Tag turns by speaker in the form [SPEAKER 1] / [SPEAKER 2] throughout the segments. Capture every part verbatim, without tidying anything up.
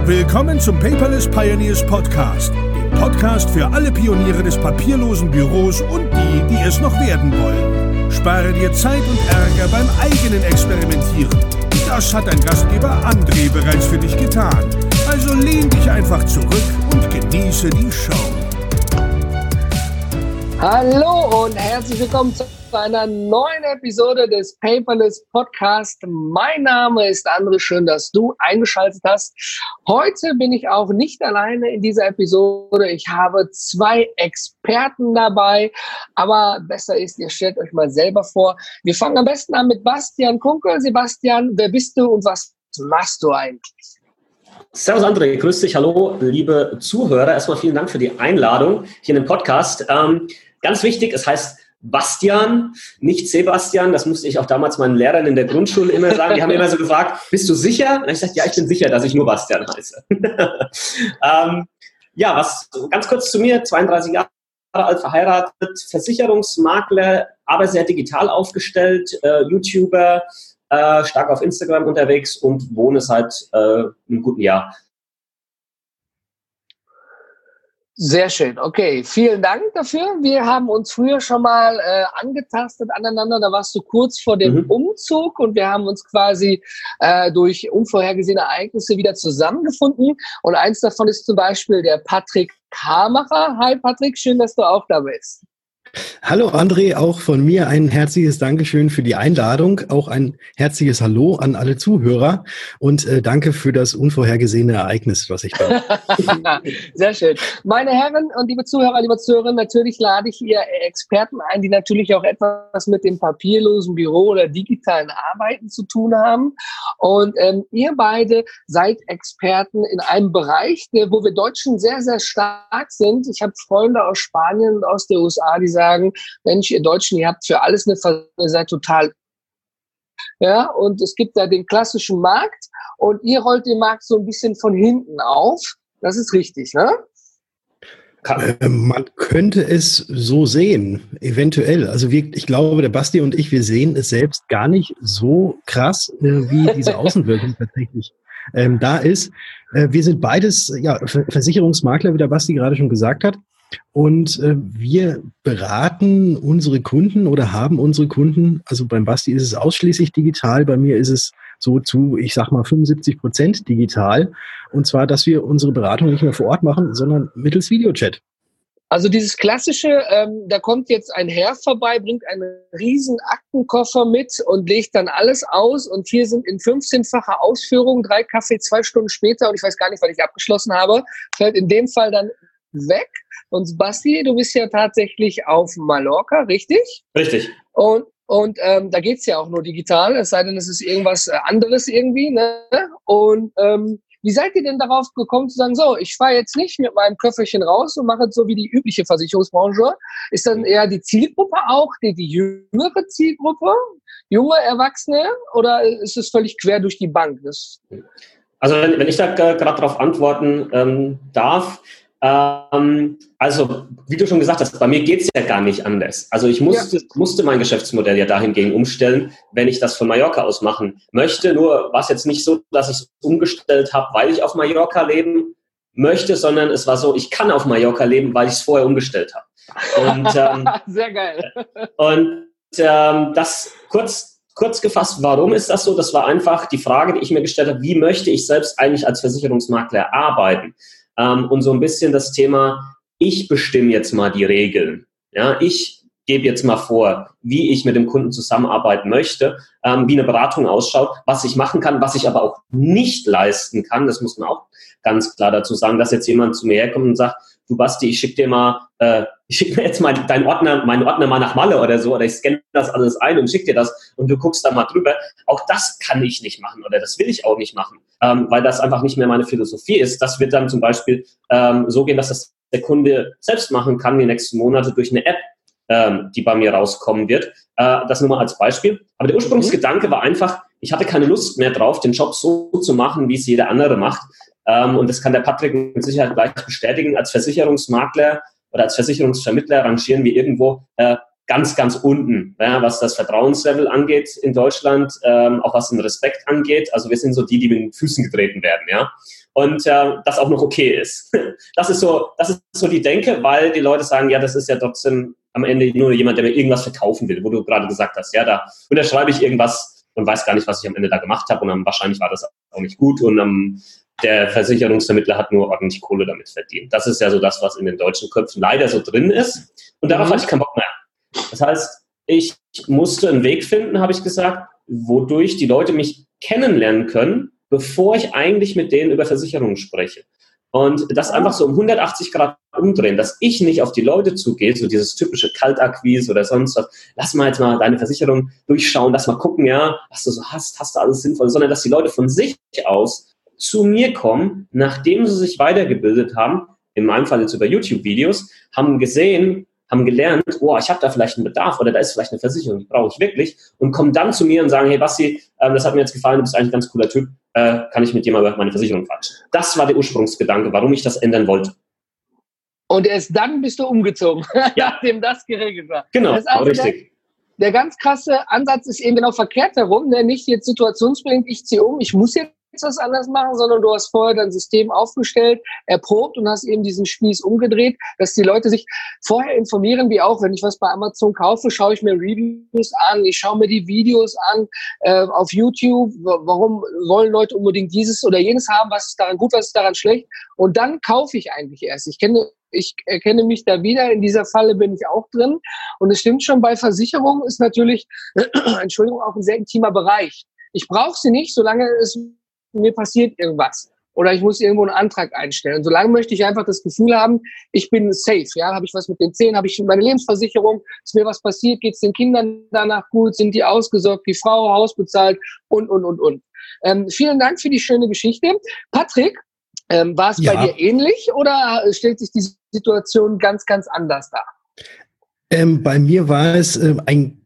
[SPEAKER 1] Willkommen zum Paperless Pioneers Podcast, dem Podcast für alle Pioniere des papierlosen Büros und die, die es noch werden wollen. Spare dir Zeit und Ärger beim eigenen Experimentieren. Das hat dein Gastgeber André bereits für dich getan. Also lehn dich einfach zurück und genieße die Show.
[SPEAKER 2] Hallo und herzlich willkommen zu einer neuen Episode des Paperless Podcast. Mein Name ist André, schön, dass du eingeschaltet hast. Heute bin ich auch nicht alleine in dieser Episode. Ich habe zwei Experten dabei, aber besser ist, ihr stellt euch mal selber vor. Wir fangen am besten an mit Bastian Kunkel. Sebastian, wer bist du und was machst du eigentlich?
[SPEAKER 3] Servus André, grüß dich, hallo liebe Zuhörer. Erstmal vielen Dank für die Einladung hier in den Podcast. Ähm, ganz wichtig, es heißt Bastian, nicht Sebastian. Das musste ich auch damals meinen Lehrern in der Grundschule immer sagen. Die haben immer so gefragt, bist du sicher? Und ich sagte, ja, ich bin sicher, dass ich nur Bastian heiße. ähm, ja, was ganz kurz zu mir, zweiunddreißig Jahre alt, verheiratet, Versicherungsmakler, aber sehr digital aufgestellt, äh, YouTuber, äh, stark auf Instagram unterwegs und wohne seit äh, einem guten Jahr.
[SPEAKER 2] Sehr schön, okay, vielen Dank dafür. Wir haben uns früher schon mal äh, angetastet aneinander, da warst du kurz vor dem mhm. Umzug und wir haben uns quasi äh, durch unvorhergesehene Ereignisse wieder zusammengefunden und eins davon ist zum Beispiel der Patrick Hamacher. Hi Patrick, schön, dass du auch da bist.
[SPEAKER 4] Hallo André, auch von mir ein herzliches Dankeschön für die Einladung, auch ein herzliches Hallo an alle Zuhörer und äh, danke für das unvorhergesehene Ereignis, was ich da.
[SPEAKER 2] Sehr schön. Meine Herren und liebe Zuhörer, liebe Zuhörerinnen, natürlich lade ich hier Experten ein, die natürlich auch etwas mit dem papierlosen Büro oder digitalen Arbeiten zu tun haben. Und ähm, ihr beide seid Experten in einem Bereich, der, wo wir Deutschen sehr, sehr stark sind. Ich habe Freunde aus Spanien und aus der U S A, die sagen, Mensch, ihr Deutschen, ihr habt für alles eine Ver- ihr seid total. Ja, und es gibt da den klassischen Markt und ihr rollt den Markt so ein bisschen von hinten auf. Das ist richtig, ne?
[SPEAKER 4] Äh, man könnte es so sehen, eventuell. Also wir, ich glaube, der Basti und ich, wir sehen es selbst gar nicht so krass, äh, wie diese Außenwirkung tatsächlich ähm, da ist. Äh, wir sind beides ja, Versicherungsmakler, wie der Basti gerade schon gesagt hat. Und äh, wir beraten unsere Kunden oder haben unsere Kunden, also beim Basti ist es ausschließlich digital, bei mir ist es so zu, ich sag mal, fünfundsiebzig Prozent digital. Und zwar, dass wir unsere Beratung nicht mehr vor Ort machen, sondern mittels Videochat.
[SPEAKER 2] Also dieses klassische, ähm, da kommt jetzt ein Herr vorbei, bringt einen riesen Aktenkoffer mit und legt dann alles aus und hier sind in fünfzehnfacher Ausführung drei Kaffee zwei Stunden später und ich weiß gar nicht, was ich abgeschlossen habe, fällt in dem Fall dann weg. Und Basti, du bist ja tatsächlich auf Mallorca, richtig?
[SPEAKER 3] Richtig.
[SPEAKER 2] Und, und ähm, da geht's ja auch nur digital, es sei denn, es ist irgendwas äh, anderes irgendwie. Ne? Und ähm, wie seid ihr denn darauf gekommen zu sagen, so, ich fahre jetzt nicht mit meinem Köfferchen raus und mache es so wie die übliche Versicherungsbranche? Ist dann eher die Zielgruppe auch, die, die jüngere Zielgruppe, junge Erwachsene, oder ist es völlig quer durch die Bank? Das
[SPEAKER 3] also wenn, wenn ich da gerade darauf antworten ähm, darf, Ähm, also, wie du schon gesagt hast, bei mir geht es ja gar nicht anders. Also ich musste, ja. musste mein Geschäftsmodell ja dahingehend umstellen, wenn ich das von Mallorca aus machen möchte. Nur war es jetzt nicht so, dass ich es umgestellt habe, weil ich auf Mallorca leben möchte, sondern es war so, ich kann auf Mallorca leben, weil ich es vorher umgestellt habe. Und, ähm,
[SPEAKER 2] Sehr geil.
[SPEAKER 3] Und ähm, das kurz, kurz gefasst, warum ist das so? Das war einfach die Frage, die ich mir gestellt habe, wie möchte ich selbst eigentlich als Versicherungsmakler arbeiten? Um, und so ein bisschen das Thema, ich bestimme jetzt mal die Regeln. Ja, ich gebe jetzt mal vor, wie ich mit dem Kunden zusammenarbeiten möchte, ähm, wie eine Beratung ausschaut, was ich machen kann, was ich aber auch nicht leisten kann. Das muss man auch ganz klar dazu sagen, dass jetzt jemand zu mir herkommt und sagt, du Basti, ich schicke dir mal, äh, ich schicke mir jetzt mal deinen Ordner, meinen Ordner mal nach Malle oder so, oder ich scanne das alles ein und schicke dir das und du guckst da mal drüber. Auch das kann ich nicht machen oder das will ich auch nicht machen, ähm, weil das einfach nicht mehr meine Philosophie ist. Das wird dann zum Beispiel ähm, so gehen, dass das der Kunde selbst machen kann die nächsten Monate durch eine App, ähm, die bei mir rauskommen wird. Äh, das nur mal als Beispiel. Aber der Ursprungsgedanke war einfach, ich hatte keine Lust mehr drauf, den Job so zu machen, wie es jeder andere macht. Ähm, und das kann der Patrick mit Sicherheit gleich bestätigen. Als Versicherungsmakler oder als Versicherungsvermittler rangieren wir irgendwo äh, ganz, ganz unten, ja, was das Vertrauenslevel angeht in Deutschland, ähm, auch was den Respekt angeht. Also wir sind so die, die mit den Füßen getreten werden, ja. und äh, das auch noch okay ist. Das ist so, das ist so die Denke, weil die Leute sagen, ja, das ist ja trotzdem am Ende nur jemand, der mir irgendwas verkaufen will, wo du gerade gesagt hast, ja, da unterschreibe ich irgendwas und weiß gar nicht, was ich am Ende da gemacht habe und dann wahrscheinlich war das auch nicht gut und ähm, der Versicherungsvermittler hat nur ordentlich Kohle damit verdient. Das ist ja so das, was in den deutschen Köpfen leider so drin ist und darauf mhm. hatte ich keinen Bock mehr. Das heißt, ich musste einen Weg finden, habe ich gesagt, wodurch die Leute mich kennenlernen können, bevor ich eigentlich mit denen über Versicherungen spreche. Und das einfach so um hundertachtzig Grad umdrehen, dass ich nicht auf die Leute zugehe, so dieses typische Kaltakquise oder sonst was, lass mal jetzt mal deine Versicherung durchschauen, lass mal gucken, ja, was du so hast, hast du alles sinnvoll, sondern dass die Leute von sich aus zu mir kommen, nachdem sie sich weitergebildet haben, in meinem Fall jetzt über YouTube-Videos, haben gesehen, haben gelernt, oh, ich habe da vielleicht einen Bedarf oder da ist vielleicht eine Versicherung, die brauche ich wirklich und kommen dann zu mir und sagen, hey Basti, ähm, das hat mir jetzt gefallen, du bist eigentlich ein ganz cooler Typ, äh, kann ich mit dir mal über meine Versicherung quatschen. Das war der Ursprungsgedanke, warum ich das ändern wollte.
[SPEAKER 2] Und erst dann bist du umgezogen,
[SPEAKER 3] ja.
[SPEAKER 2] nachdem das geregelt war.
[SPEAKER 3] Genau,
[SPEAKER 2] das ist also
[SPEAKER 3] richtig.
[SPEAKER 2] Der, der ganz krasse Ansatz ist eben genau verkehrt herum, ne? Nicht jetzt situationsbedingt, ich ziehe um, ich muss jetzt was anders machen, sondern du hast vorher dein System aufgestellt, erprobt und hast eben diesen Spieß umgedreht, dass die Leute sich vorher informieren, wie auch, wenn ich was bei Amazon kaufe, schaue ich mir Reviews an, ich schaue mir die Videos an äh, auf YouTube, warum wollen Leute unbedingt dieses oder jenes haben, was ist daran gut, was ist daran schlecht und dann kaufe ich eigentlich erst. Ich kenne Ich erkenne mich da wieder, in dieser Falle bin ich auch drin und es stimmt schon, bei Versicherungen ist natürlich, Entschuldigung, auch ein sehr intimer Bereich. Ich brauche sie nicht, solange es mir passiert irgendwas oder ich muss irgendwo einen Antrag einstellen. Und solange möchte ich einfach das Gefühl haben, ich bin safe. Ja, habe ich was mit den Zähnen, habe ich meine Lebensversicherung, ist mir was passiert, geht es den Kindern danach gut, sind die ausgesorgt, die Frau, Haus bezahlt und, und, und, und. Ähm, vielen Dank für die schöne Geschichte. Patrick, ähm, war es ja. bei dir ähnlich oder stellt sich die Situation ganz, ganz anders dar?
[SPEAKER 4] Ähm, bei mir war es äh, ein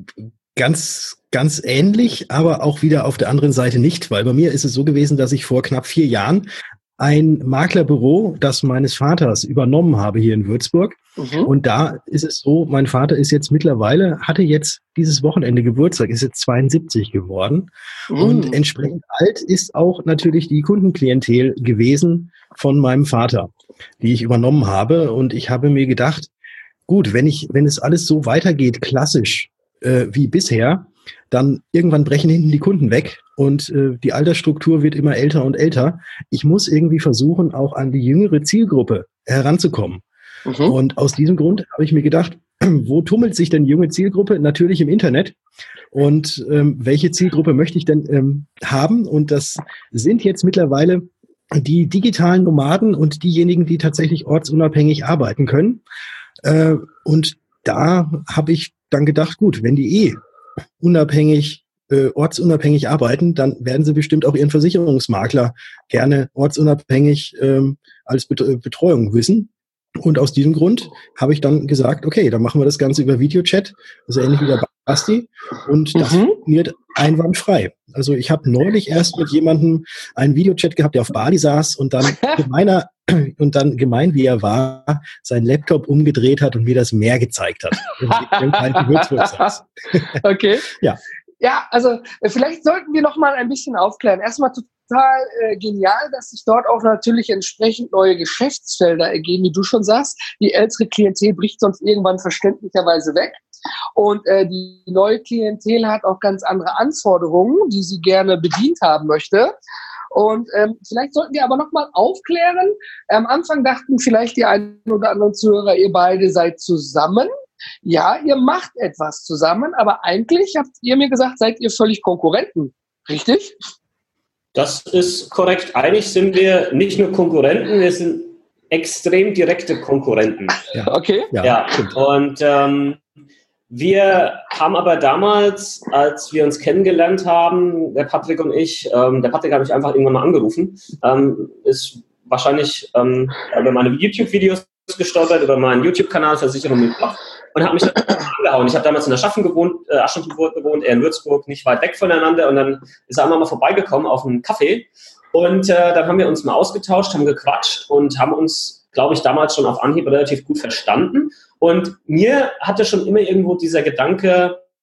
[SPEAKER 4] ganz Ganz ähnlich, aber auch wieder auf der anderen Seite nicht, weil bei mir ist es so gewesen, dass ich vor knapp vier Jahren ein Maklerbüro, das meines Vaters übernommen habe hier in Würzburg. Mhm. Und da ist es so, mein Vater ist jetzt mittlerweile, hatte jetzt dieses Wochenende Geburtstag, ist jetzt zweiundsiebzig geworden. Mhm. Und entsprechend alt ist auch natürlich die Kundenklientel gewesen von meinem Vater, die ich übernommen habe. Und ich habe mir gedacht, gut, wenn ich, wenn es alles so weitergeht, klassisch äh, wie bisher, dann irgendwann brechen hinten die Kunden weg und äh, die Altersstruktur wird immer älter und älter. Ich muss irgendwie versuchen, auch an die jüngere Zielgruppe heranzukommen. Mhm. Und aus diesem Grund habe ich mir gedacht, wo tummelt sich denn die junge Zielgruppe? Natürlich im Internet. Und ähm, welche Zielgruppe möchte ich denn ähm, haben? Und das sind jetzt mittlerweile die digitalen Nomaden und diejenigen, die tatsächlich ortsunabhängig arbeiten können. Äh, und da habe ich dann gedacht, gut, wenn die eh unabhängig, äh, ortsunabhängig arbeiten, dann werden sie bestimmt auch ihren Versicherungsmakler gerne ortsunabhängig ähm, als Bet- Betreuung wissen. Und aus diesem Grund habe ich dann gesagt, okay, dann machen wir das Ganze über Videochat, also ähnlich wie der Basti, und das mhm. funktioniert einwandfrei. Also ich habe neulich erst mit jemandem einen Videochat gehabt, der auf Bali saß und dann gemeiner und dann gemein, wie er war, seinen Laptop umgedreht hat und mir das Meer gezeigt hat.
[SPEAKER 2] Okay.
[SPEAKER 4] Ja.
[SPEAKER 2] Ja, also vielleicht sollten wir noch mal ein bisschen aufklären. Erstmal total äh, genial, dass sich dort auch natürlich entsprechend neue Geschäftsfelder ergeben, wie du schon sagst. Die ältere Klientel bricht sonst irgendwann verständlicherweise weg. Und äh, die neue Klientel hat auch ganz andere Anforderungen, die sie gerne bedient haben möchte. Und ähm, vielleicht sollten wir aber nochmal aufklären. Am Anfang dachten vielleicht die einen oder anderen Zuhörer, ihr beide seid zusammen. Ja, ihr macht etwas zusammen, aber eigentlich habt ihr mir gesagt, seid ihr völlig Konkurrenten. Richtig?
[SPEAKER 3] Das ist korrekt. Eigentlich sind wir nicht nur Konkurrenten, wir sind extrem direkte Konkurrenten.
[SPEAKER 2] Ja. Okay.
[SPEAKER 3] Ja, ja. Und ähm, wir haben aber damals, als wir uns kennengelernt haben, der Patrick und ich, ähm, der Patrick hat mich einfach irgendwann mal angerufen, ähm, ist wahrscheinlich ähm, über meine YouTube-Videos gestolpert, über meinen YouTube-Kanal Versicherung mit Blog und hat mich dann angehauen. Ich habe damals in Aschaffenburg gewohnt, äh, Aschaffenburg gewohnt, er in Würzburg, nicht weit weg voneinander, und dann ist er einmal mal vorbeigekommen auf einen Kaffee und äh, dann haben wir uns mal ausgetauscht, haben gequatscht und haben uns, glaube ich, damals schon auf Anhieb relativ gut verstanden. Und mir hatte schon immer irgendwo dieser Gedanke,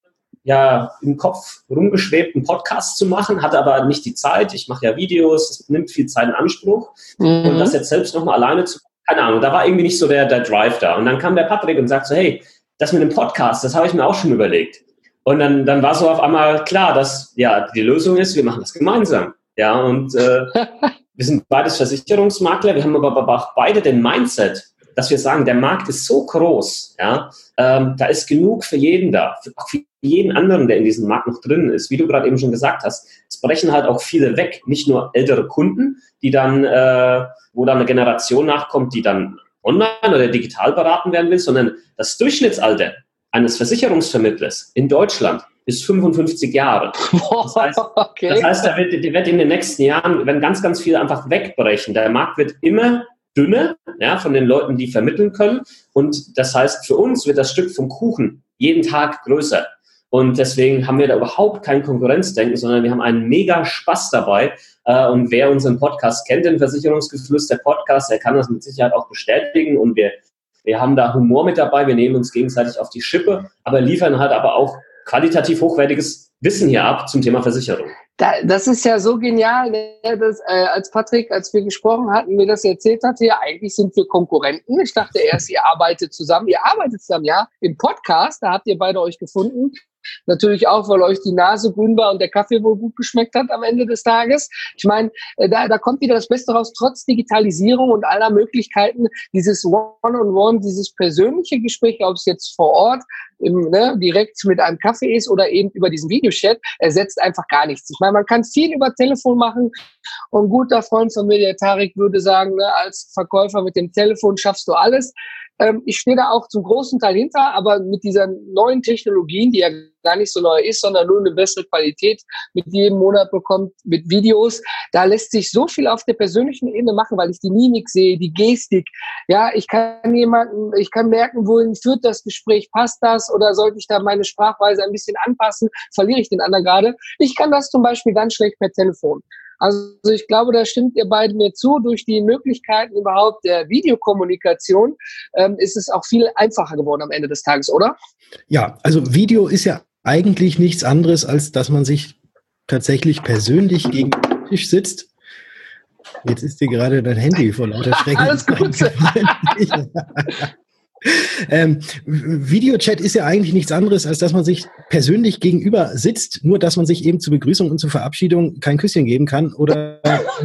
[SPEAKER 3] ja im Kopf rumgeschwebt, einen Podcast zu machen, hatte aber nicht die Zeit. Ich mache ja Videos, es nimmt viel Zeit in Anspruch. Mhm. Und das jetzt selbst nochmal alleine zu, keine Ahnung, da war irgendwie nicht so der, der Drive da. Und dann kam der Patrick und sagt so, hey, das mit dem Podcast, das habe ich mir auch schon überlegt. Und dann, dann war so auf einmal klar, dass ja die Lösung ist, wir machen das gemeinsam. Ja, und äh, wir sind beides Versicherungsmakler, wir haben aber auch beide den Mindset, dass wir sagen, der Markt ist so groß, ja, ähm, da ist genug für jeden da, für, auch für jeden anderen, der in diesem Markt noch drin ist. Wie du gerade eben schon gesagt hast, es brechen halt auch viele weg, nicht nur ältere Kunden, die dann, äh, wo dann eine Generation nachkommt, die dann online oder digital beraten werden will, sondern das Durchschnittsalter eines Versicherungsvermittlers in Deutschland ist fünfundfünfzig Jahre. Das heißt, okay. das heißt da wird, die wird in den nächsten Jahren, wenn ganz, ganz viele einfach wegbrechen. Der Markt wird immer dünner, ja, von den Leuten, die vermitteln können. Und das heißt, für uns wird das Stück vom Kuchen jeden Tag größer. Und deswegen haben wir da überhaupt kein Konkurrenzdenken, sondern wir haben einen mega Spaß dabei. Und wer unseren Podcast kennt, den Versicherungsgeflüster Podcast, der kann das mit Sicherheit auch bestätigen. Und wir, wir haben da Humor mit dabei. Wir nehmen uns gegenseitig auf die Schippe, aber liefern halt aber auch qualitativ hochwertiges Wissen hier ab zum Thema Versicherung.
[SPEAKER 2] Da, das ist ja so genial, ne? dass, äh, als Patrick, als wir gesprochen hatten, mir das erzählt hatte, ja, eigentlich sind wir Konkurrenten. Ich dachte erst, ihr arbeitet zusammen. Ihr arbeitet zusammen, ja, im Podcast, da habt ihr beide euch gefunden. Natürlich auch, weil euch die Nase grün war und der Kaffee wohl gut geschmeckt hat am Ende des Tages. Ich meine, da, da kommt wieder das Beste raus, trotz Digitalisierung und aller Möglichkeiten, dieses One-on-One, dieses persönliche Gespräch, ob es jetzt vor Ort im, ne, direkt mit einem Kaffee ist oder eben über diesen Videochat, ersetzt einfach gar nichts. Ich meine, man kann viel über Telefon machen und ein guter Freund von mir, der Tarek, würde sagen, ne, als Verkäufer mit dem Telefon schaffst du alles. Ähm, ich stehe da auch zum großen Teil hinter, aber mit dieser neuen Technologien, die ja gar nicht so neu ist, sondern nur eine bessere Qualität mit jedem Monat bekommt, mit Videos, da lässt sich so viel auf der persönlichen Ebene machen, weil ich die Mimik sehe, die Gestik. Ja, ich kann jemanden, ich kann merken, wohin führt das Gespräch, passt das oder sollte ich da meine Sprachweise ein bisschen anpassen, verliere ich den anderen gerade. Ich kann das zum Beispiel ganz schlecht per Telefon. Also ich glaube, da stimmt ihr beide mir zu. Durch die Möglichkeiten überhaupt der Videokommunikation ähm, ist es auch viel einfacher geworden am Ende des Tages, oder?
[SPEAKER 4] Ja, also Video ist ja eigentlich nichts anderes, als dass man sich tatsächlich persönlich gegen den Tisch sitzt. Jetzt ist dir gerade dein Handy vor lauter Schrecken.
[SPEAKER 2] Alles gut.
[SPEAKER 4] Ähm, Videochat ist ja eigentlich nichts anderes, als dass man sich persönlich gegenüber sitzt, nur dass man sich eben zur Begrüßung und zur Verabschiedung kein Küsschen geben kann oder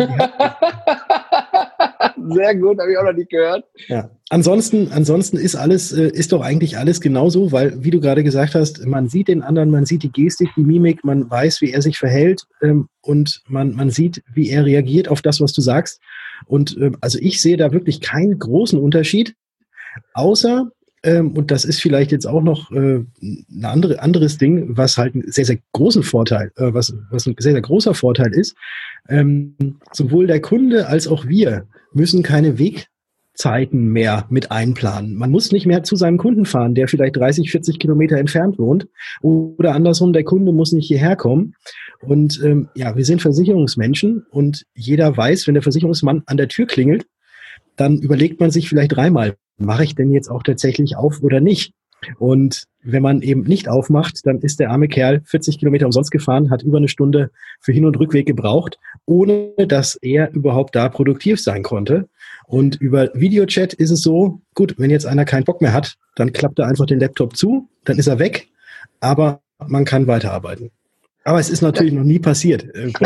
[SPEAKER 2] sehr gut, habe ich auch noch nicht gehört.
[SPEAKER 4] Ja. Ansonsten, ansonsten ist alles, ist doch eigentlich alles genauso, weil, wie du gerade gesagt hast, man sieht den anderen, man sieht die Gestik, die Mimik, man weiß, wie er sich verhält ähm, und man, man sieht, wie er reagiert auf das, was du sagst. Und ähm, also ich sehe da wirklich keinen großen Unterschied. Außer, ähm, und das ist vielleicht jetzt auch noch äh, ein andere, anderes Ding, was halt einen sehr, sehr großen Vorteil, äh, was, was ein sehr, sehr großer Vorteil ist, ähm, sowohl der Kunde als auch wir müssen keine Wegzeiten mehr mit einplanen. Man muss nicht mehr zu seinem Kunden fahren, der vielleicht dreißig, vierzig Kilometer entfernt wohnt, oder andersrum, der Kunde muss nicht hierher kommen. Und ähm, ja, wir sind Versicherungsmenschen und jeder weiß, wenn der Versicherungsmann an der Tür klingelt, dann überlegt man sich vielleicht dreimal, mache ich denn jetzt auch tatsächlich auf oder nicht? Und wenn man eben nicht aufmacht, dann ist der arme Kerl vierzig Kilometer umsonst gefahren, hat über eine Stunde für Hin- und Rückweg gebraucht, ohne dass er überhaupt da produktiv sein konnte. Und über Videochat ist es so, gut, wenn jetzt einer keinen Bock mehr hat, dann klappt er einfach den Laptop zu, dann ist er weg, aber man kann weiterarbeiten. Aber es ist natürlich noch nie passiert,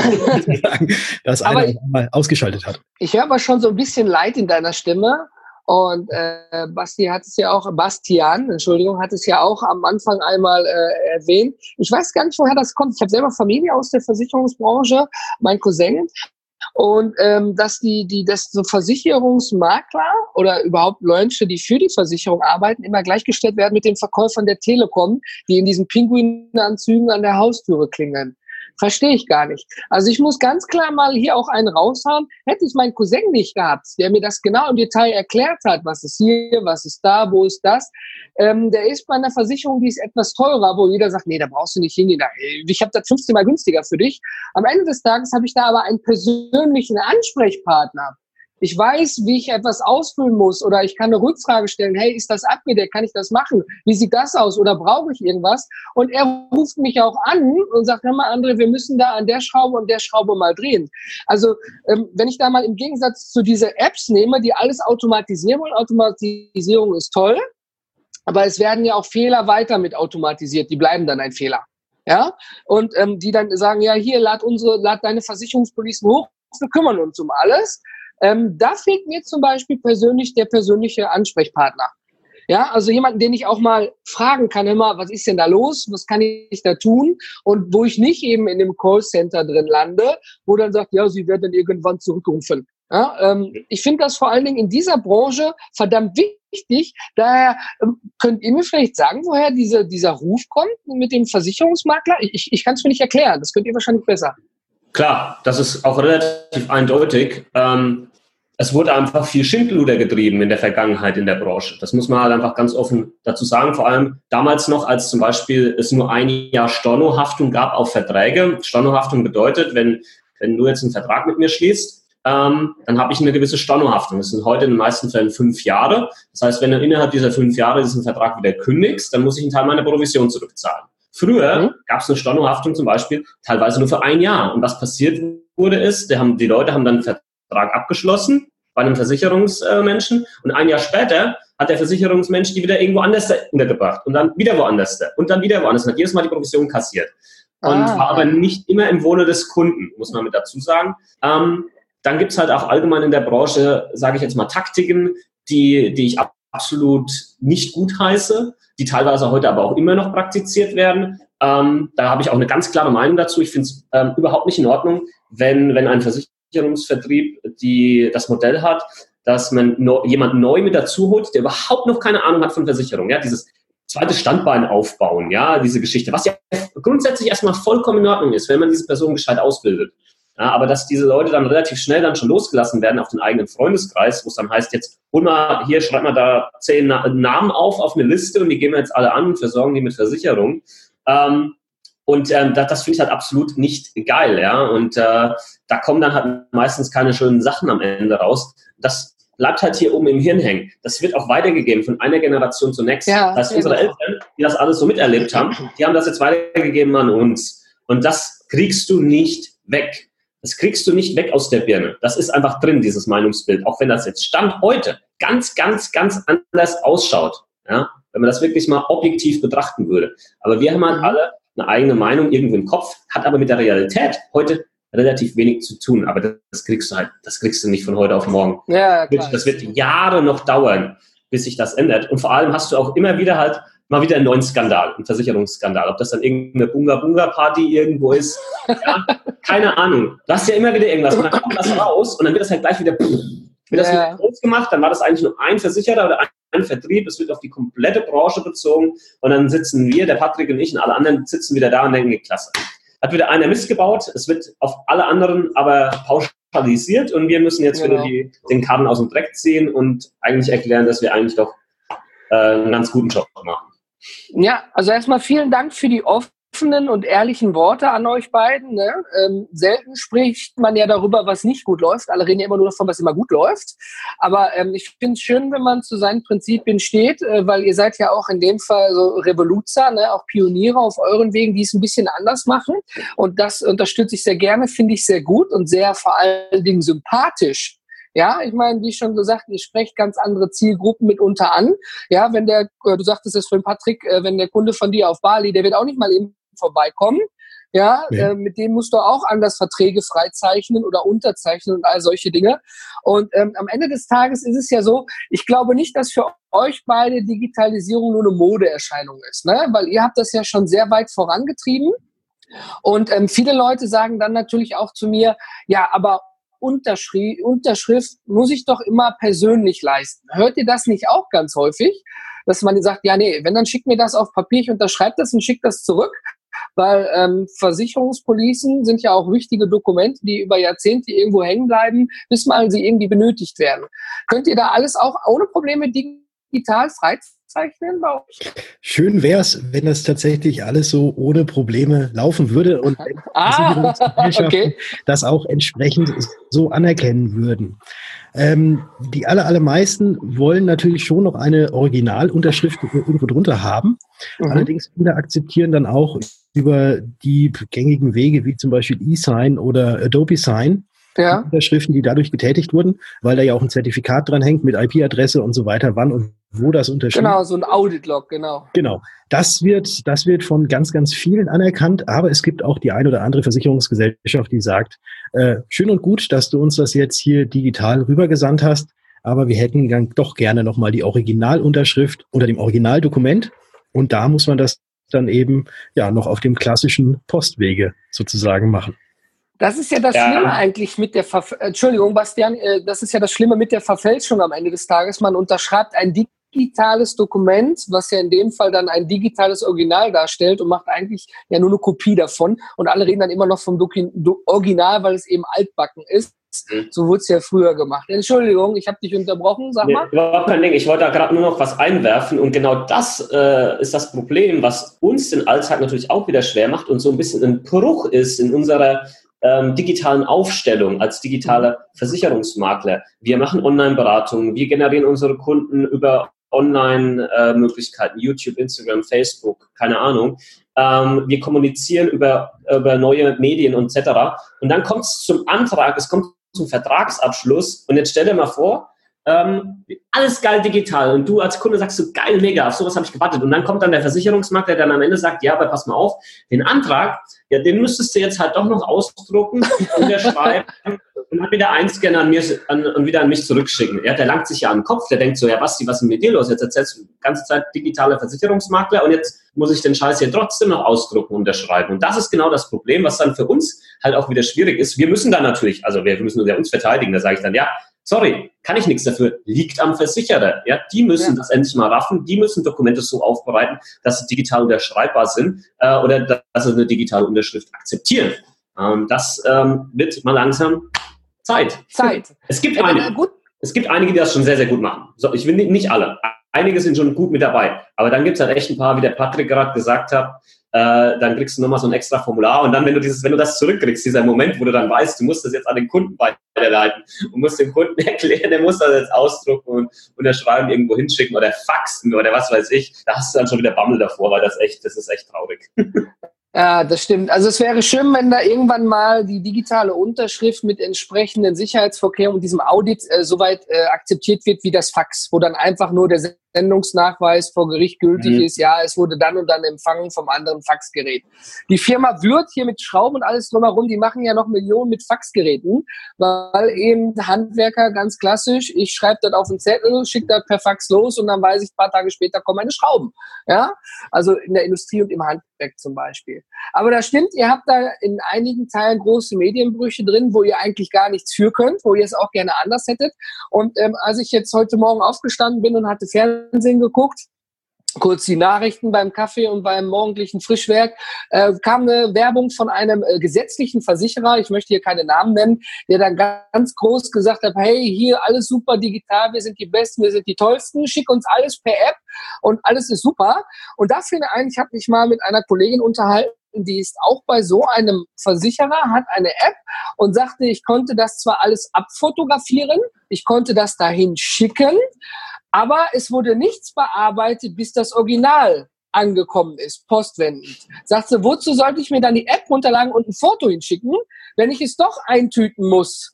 [SPEAKER 4] dass einer
[SPEAKER 2] ich,
[SPEAKER 4] mal ausgeschaltet hat.
[SPEAKER 2] Ich höre aber schon so ein bisschen Leid in deiner Stimme. Und äh, Basti hat es ja auch, Bastian, Entschuldigung, hat es ja auch am Anfang einmal äh, erwähnt. Ich weiß gar nicht, woher das kommt. Ich habe selber Familie aus der Versicherungsbranche, mein Cousin. Und ähm, dass die, die, dass so Versicherungsmakler oder überhaupt Leute, die für die Versicherung arbeiten, immer gleichgestellt werden mit den Verkäufern der Telekom, die in diesen Pinguinanzügen an der Haustüre klingeln. Verstehe ich gar nicht. Also ich muss ganz klar mal hier auch einen raushauen. Hätte ich meinen Cousin nicht gehabt, der mir das genau im Detail erklärt hat, was ist hier, was ist da, wo ist das, ähm, der ist bei einer Versicherung, die ist etwas teurer, wo jeder sagt, nee, da brauchst du nicht hingehen. Ich habe das fünfzehn Mal günstiger für dich. Am Ende des Tages habe ich da aber einen persönlichen Ansprechpartner, Ich weiß, wie ich etwas ausfüllen muss oder ich kann eine Rückfrage stellen. Hey, ist das abgedeckt? Kann ich das machen? Wie sieht das aus? Oder brauche ich irgendwas? Und er ruft mich auch an und sagt, hör mal, André, wir müssen da an der Schraube und der Schraube mal drehen. Also, ähm, wenn ich da mal im Gegensatz zu diese Apps nehme, die alles automatisieren wollen, Automatisierung ist toll, aber es werden ja auch Fehler weiter mit automatisiert. Die bleiben dann ein Fehler. Ja? Und ähm, die dann sagen, ja, hier, lad unsere, lad deine Versicherungspolicen hoch, wir kümmern uns um alles. Ähm, da fehlt mir zum Beispiel persönlich der persönliche Ansprechpartner. Ja, also jemanden, den ich auch mal fragen kann, immer, was ist denn da los? Was kann ich da tun? Und wo ich nicht eben in dem Callcenter drin lande, wo dann sagt, ja, sie werden dann irgendwann zurückrufen. Ja, ähm, ich finde das vor allen Dingen in dieser Branche verdammt wichtig. Daher ähm, könnt ihr mir vielleicht sagen, woher diese, dieser Ruf kommt mit dem Versicherungsmakler? Ich, ich kann es mir nicht erklären. Das könnt ihr wahrscheinlich besser.
[SPEAKER 3] Klar, das ist auch relativ eindeutig. Ähm, es wurde einfach viel Schindluder getrieben in der Vergangenheit in der Branche. Das muss man halt einfach ganz offen dazu sagen. Vor allem damals noch, als zum Beispiel es nur ein Jahr Stornohaftung gab auf Verträge. Stornohaftung bedeutet, wenn, wenn du jetzt einen Vertrag mit mir schließt, ähm, dann habe ich eine gewisse Stornohaftung. Das sind heute in den meisten Fällen fünf Jahre. Das heißt, wenn du innerhalb dieser fünf Jahre diesen Vertrag wieder kündigst, dann muss ich einen Teil meiner Provision zurückzahlen. Früher mhm. gab es eine Stornohaftung zum Beispiel teilweise nur für ein Jahr. Und was passiert wurde ist, die, haben, die Leute haben dann einen Vertrag abgeschlossen bei einem Versicherungsmenschen und ein Jahr später hat der Versicherungsmensch die wieder irgendwo anders untergebracht und dann wieder woanders und dann wieder woanders und hat jedes Mal die Provision kassiert. Und ah. war aber nicht immer im Wohle des Kunden, muss man mit dazu sagen. Ähm, dann gibt es halt auch allgemein in der Branche, sage ich jetzt mal, Taktiken, die, die ich absolut nicht gut heiße, die teilweise heute aber auch immer noch praktiziert werden. Ähm, da habe ich auch eine ganz klare Meinung dazu. Ich finde es ähm, überhaupt nicht in Ordnung, wenn, wenn ein Versicherungsvertrieb die, das Modell hat, dass man no, jemand neu mit dazu holt, der überhaupt noch keine Ahnung hat von Versicherung. Ja, dieses zweite Standbein aufbauen, ja, diese Geschichte, was ja grundsätzlich erstmal vollkommen in Ordnung ist, wenn man diese Person gescheit ausbildet. Ja, aber dass diese Leute dann relativ schnell dann schon losgelassen werden auf den eigenen Freundeskreis, wo es dann heißt, jetzt hol mal hier, schreib mal da zehn Na- Namen auf auf eine Liste und die gehen wir jetzt alle an und versorgen die mit Versicherung. Ähm, und ähm, das, das finde ich halt absolut nicht geil, ja. Und äh, da kommen dann halt meistens keine schönen Sachen am Ende raus. Das bleibt halt hier oben im Hirn hängen. Das wird auch weitergegeben von einer Generation zur nächsten. Ja, das heißt, unsere genau. Eltern, die das alles so miterlebt haben, die haben das jetzt weitergegeben an uns. Und das kriegst du nicht weg. Das kriegst du nicht weg aus der Birne. Das ist einfach drin, dieses Meinungsbild. Auch wenn das jetzt Stand heute ganz, ganz, ganz anders ausschaut. Ja? Wenn man das wirklich mal objektiv betrachten würde. Aber wir haben halt alle eine eigene Meinung irgendwo im Kopf, hat aber mit der Realität heute relativ wenig zu tun. Aber das kriegst du halt, das kriegst du nicht von heute auf morgen. Ja, klar. Das wird Jahre noch dauern, bis sich das ändert. Und vor allem hast du auch immer wieder halt mal wieder einen neuen Skandal, einen Versicherungsskandal. Ob das dann irgendeine Bunga-Bunga-Party irgendwo ist, ja, keine Ahnung. Du hast ja immer wieder irgendwas und dann kommt das raus und dann wird das halt gleich wieder, wird das ja. wieder groß gemacht, dann war das eigentlich nur ein Versicherer oder ein, ein Vertrieb, es wird auf die komplette Branche bezogen und dann sitzen wir, der Patrick und ich und alle anderen sitzen wieder da und denken, klasse. Hat wieder einer Mist gebaut, es wird auf alle anderen aber pauschalisiert und wir müssen jetzt genau. wieder die, den Karren aus dem Dreck ziehen und eigentlich erklären, dass wir eigentlich doch äh, einen ganz guten Job machen.
[SPEAKER 2] Ja, also erstmal vielen Dank für die offenen und ehrlichen Worte an euch beiden. Ne? Ähm, selten spricht man ja darüber, was nicht gut läuft. Alle reden ja immer nur davon, was immer gut läuft. Aber ähm, ich finde es schön, wenn man zu seinen Prinzipien steht, äh, weil ihr seid ja auch in dem Fall so Revoluzer, ne? Auch Pioniere auf euren Wegen, die es ein bisschen anders machen. Und das unterstütze ich sehr gerne, finde ich sehr gut und sehr vor allen Dingen sympathisch. Ja, ich meine, wie schon gesagt, ihr sprecht ganz andere Zielgruppen mitunter an. Ja, wenn der, du sagtest es für den Patrick, wenn der Kunde von dir auf Bali, der wird auch nicht mal eben vorbeikommen. Ja, ja. Äh, mit dem musst du auch anders Verträge freizeichnen oder unterzeichnen und all solche Dinge. Und ähm, am Ende des Tages ist es ja so, ich glaube nicht, dass für euch beide Digitalisierung nur eine Modeerscheinung ist, ne? Weil ihr habt das ja schon sehr weit vorangetrieben. Und ähm, viele Leute sagen dann natürlich auch zu mir, ja, aber Unterschrift, Unterschrift muss ich doch immer persönlich leisten. Hört ihr das nicht auch ganz häufig? Dass man sagt, ja, nee, wenn, dann schickt mir das auf Papier, ich unterschreibe das und schicke das zurück. Weil ähm, Versicherungspolicen sind ja auch wichtige Dokumente, die über Jahrzehnte irgendwo hängen bleiben, bis mal sie irgendwie benötigt werden. Könnt ihr da alles auch ohne Probleme digital freizeichnen bei euch?
[SPEAKER 4] Schön wäre es, wenn das tatsächlich alles so ohne Probleme laufen würde und
[SPEAKER 2] ah,
[SPEAKER 4] Versicherungsgesellschaften
[SPEAKER 2] okay.
[SPEAKER 4] das auch entsprechend so anerkennen würden. Ähm, die aller, allermeisten wollen natürlich schon noch eine Originalunterschrift irgendwo drunter haben. Mhm. Allerdings viele akzeptieren dann auch über die gängigen Wege, wie zum Beispiel eSign oder Adobe Sign, ja. Die Unterschriften, die dadurch getätigt wurden, weil da ja auch ein Zertifikat dran hängt mit I P-Adresse und so weiter, wann und wo das unterschrieben wird.
[SPEAKER 2] Genau, so ein Audit-Log, genau.
[SPEAKER 4] Genau. Das wird, das wird von ganz, ganz vielen anerkannt, aber es gibt auch die ein oder andere Versicherungsgesellschaft, die sagt, äh, schön und gut, dass du uns das jetzt hier digital rübergesandt hast, aber wir hätten dann doch gerne nochmal die Originalunterschrift unter dem Originaldokument und da muss man das dann eben ja noch auf dem klassischen Postwege sozusagen machen.
[SPEAKER 2] Das ist ja das ja. Schlimme eigentlich mit der Verf- Entschuldigung, Bastian, äh, das ist ja das Schlimme mit der Verfälschung am Ende des Tages. Man unterschreibt ein digitales Dokument, was ja in dem Fall dann ein digitales Original darstellt und macht eigentlich ja nur eine Kopie davon. Und alle reden dann immer noch vom Doki- Do- Original, weil es eben altbacken ist. Mhm. So wurde es ja früher gemacht. Entschuldigung, ich habe dich unterbrochen, sag mal.
[SPEAKER 3] Nee, überhaupt kein Ding. Ich wollte da gerade nur noch was einwerfen und genau das äh, ist das Problem, was uns den Alltag natürlich auch wieder schwer macht und so ein bisschen ein Bruch ist in unserer ähm, digitalen Aufstellung als digitale Versicherungsmakler. Wir machen Online-Beratungen, wir generieren unsere Kunden über Online-Möglichkeiten, YouTube, Instagram, Facebook, keine Ahnung. Ähm, wir kommunizieren über, über neue Medien und et cetera. Und dann kommt es zum Antrag, es kommt zum Vertragsabschluss und jetzt stell dir mal vor, ähm, alles geil digital und du als Kunde sagst so, geil, mega, auf sowas habe ich gewartet und dann kommt dann der Versicherungsmakler, der dann am Ende sagt, ja, aber pass mal auf, den Antrag, ja, den müsstest du jetzt halt doch noch ausdrucken, unterschreiben und dann wieder einscannen an mir an, und wieder an mich zurückschicken. Ja, der langt sich ja an den Kopf, der denkt so, ja, Basti, was ist denn mit dir los? Jetzt erzählst du die ganze Zeit digitale Versicherungsmakler und jetzt muss ich den Scheiß hier trotzdem noch ausdrucken und unterschreiben. Und das ist genau das Problem, was dann für uns halt auch wieder schwierig ist. Wir müssen dann natürlich, also wir müssen uns verteidigen, da sage ich dann, ja, sorry, kann ich nichts dafür, liegt am Versicherer. Ja, die müssen ja. das endlich mal raffen, die müssen Dokumente so aufbereiten, dass sie digital unterschreibbar sind äh, oder dass sie eine digitale Unterschrift akzeptieren. Ähm, das ähm, wird mal langsam Zeit.
[SPEAKER 2] Zeit.
[SPEAKER 3] Es gibt, einige, gut. es gibt einige, die das schon sehr, sehr gut machen. So, ich will nicht, nicht alle. Einige sind schon gut mit dabei. Aber dann gibt es halt echt ein paar, wie der Patrick gerade gesagt hat, äh, dann kriegst du nochmal so ein extra Formular und dann, wenn du dieses, wenn du das zurückkriegst, dieser Moment, wo du dann weißt, du musst das jetzt an den Kunden weiterleiten und musst dem Kunden erklären, der muss das jetzt ausdrucken und unterschreiben, irgendwo hinschicken oder faxen oder was weiß ich, da hast du dann schon wieder Bammel davor, weil das echt, das ist echt traurig.
[SPEAKER 2] Ja, das stimmt. Also es wäre schön, wenn da irgendwann mal die digitale Unterschrift mit entsprechenden Sicherheitsvorkehrungen und diesem Audit äh, soweit äh, akzeptiert wird wie das Fax, wo dann einfach nur der Sendungsnachweis vor Gericht gültig mhm. ist, ja, es wurde dann und dann empfangen vom anderen Faxgerät. Die Firma Würth hier mit Schrauben und alles drumherum, die machen ja noch Millionen mit Faxgeräten, weil eben Handwerker ganz klassisch, ich schreibe das auf einen Zettel, schicke das per Fax los und dann weiß ich, ein paar Tage später kommen meine Schrauben. Ja, also in der Industrie und im Handwerk zum Beispiel. Aber das stimmt, ihr habt da in einigen Teilen große Medienbrüche drin, wo ihr eigentlich gar nichts für könnt, wo ihr es auch gerne anders hättet. Und ähm, als ich jetzt heute Morgen aufgestanden bin und hatte Fernsehen geguckt, kurz die Nachrichten beim Kaffee und beim morgendlichen Frischwerk, äh, kam eine Werbung von einem äh, gesetzlichen Versicherer, ich möchte hier keine Namen nennen, der dann ganz groß gesagt hat, hey, hier alles super digital, wir sind die Besten, wir sind die Tollsten, schick uns alles per App und alles ist super. Und da fiel mir ein, ich habe mich mal mit einer Kollegin unterhalten, die ist auch bei so einem Versicherer, hat eine App und sagte, ich konnte das zwar alles abfotografieren, ich konnte das dahin schicken, aber es wurde nichts bearbeitet, bis das Original angekommen ist, postwendend. Sagt sie, wozu sollte ich mir dann die App runterladen und ein Foto hinschicken, wenn ich es doch eintüten muss?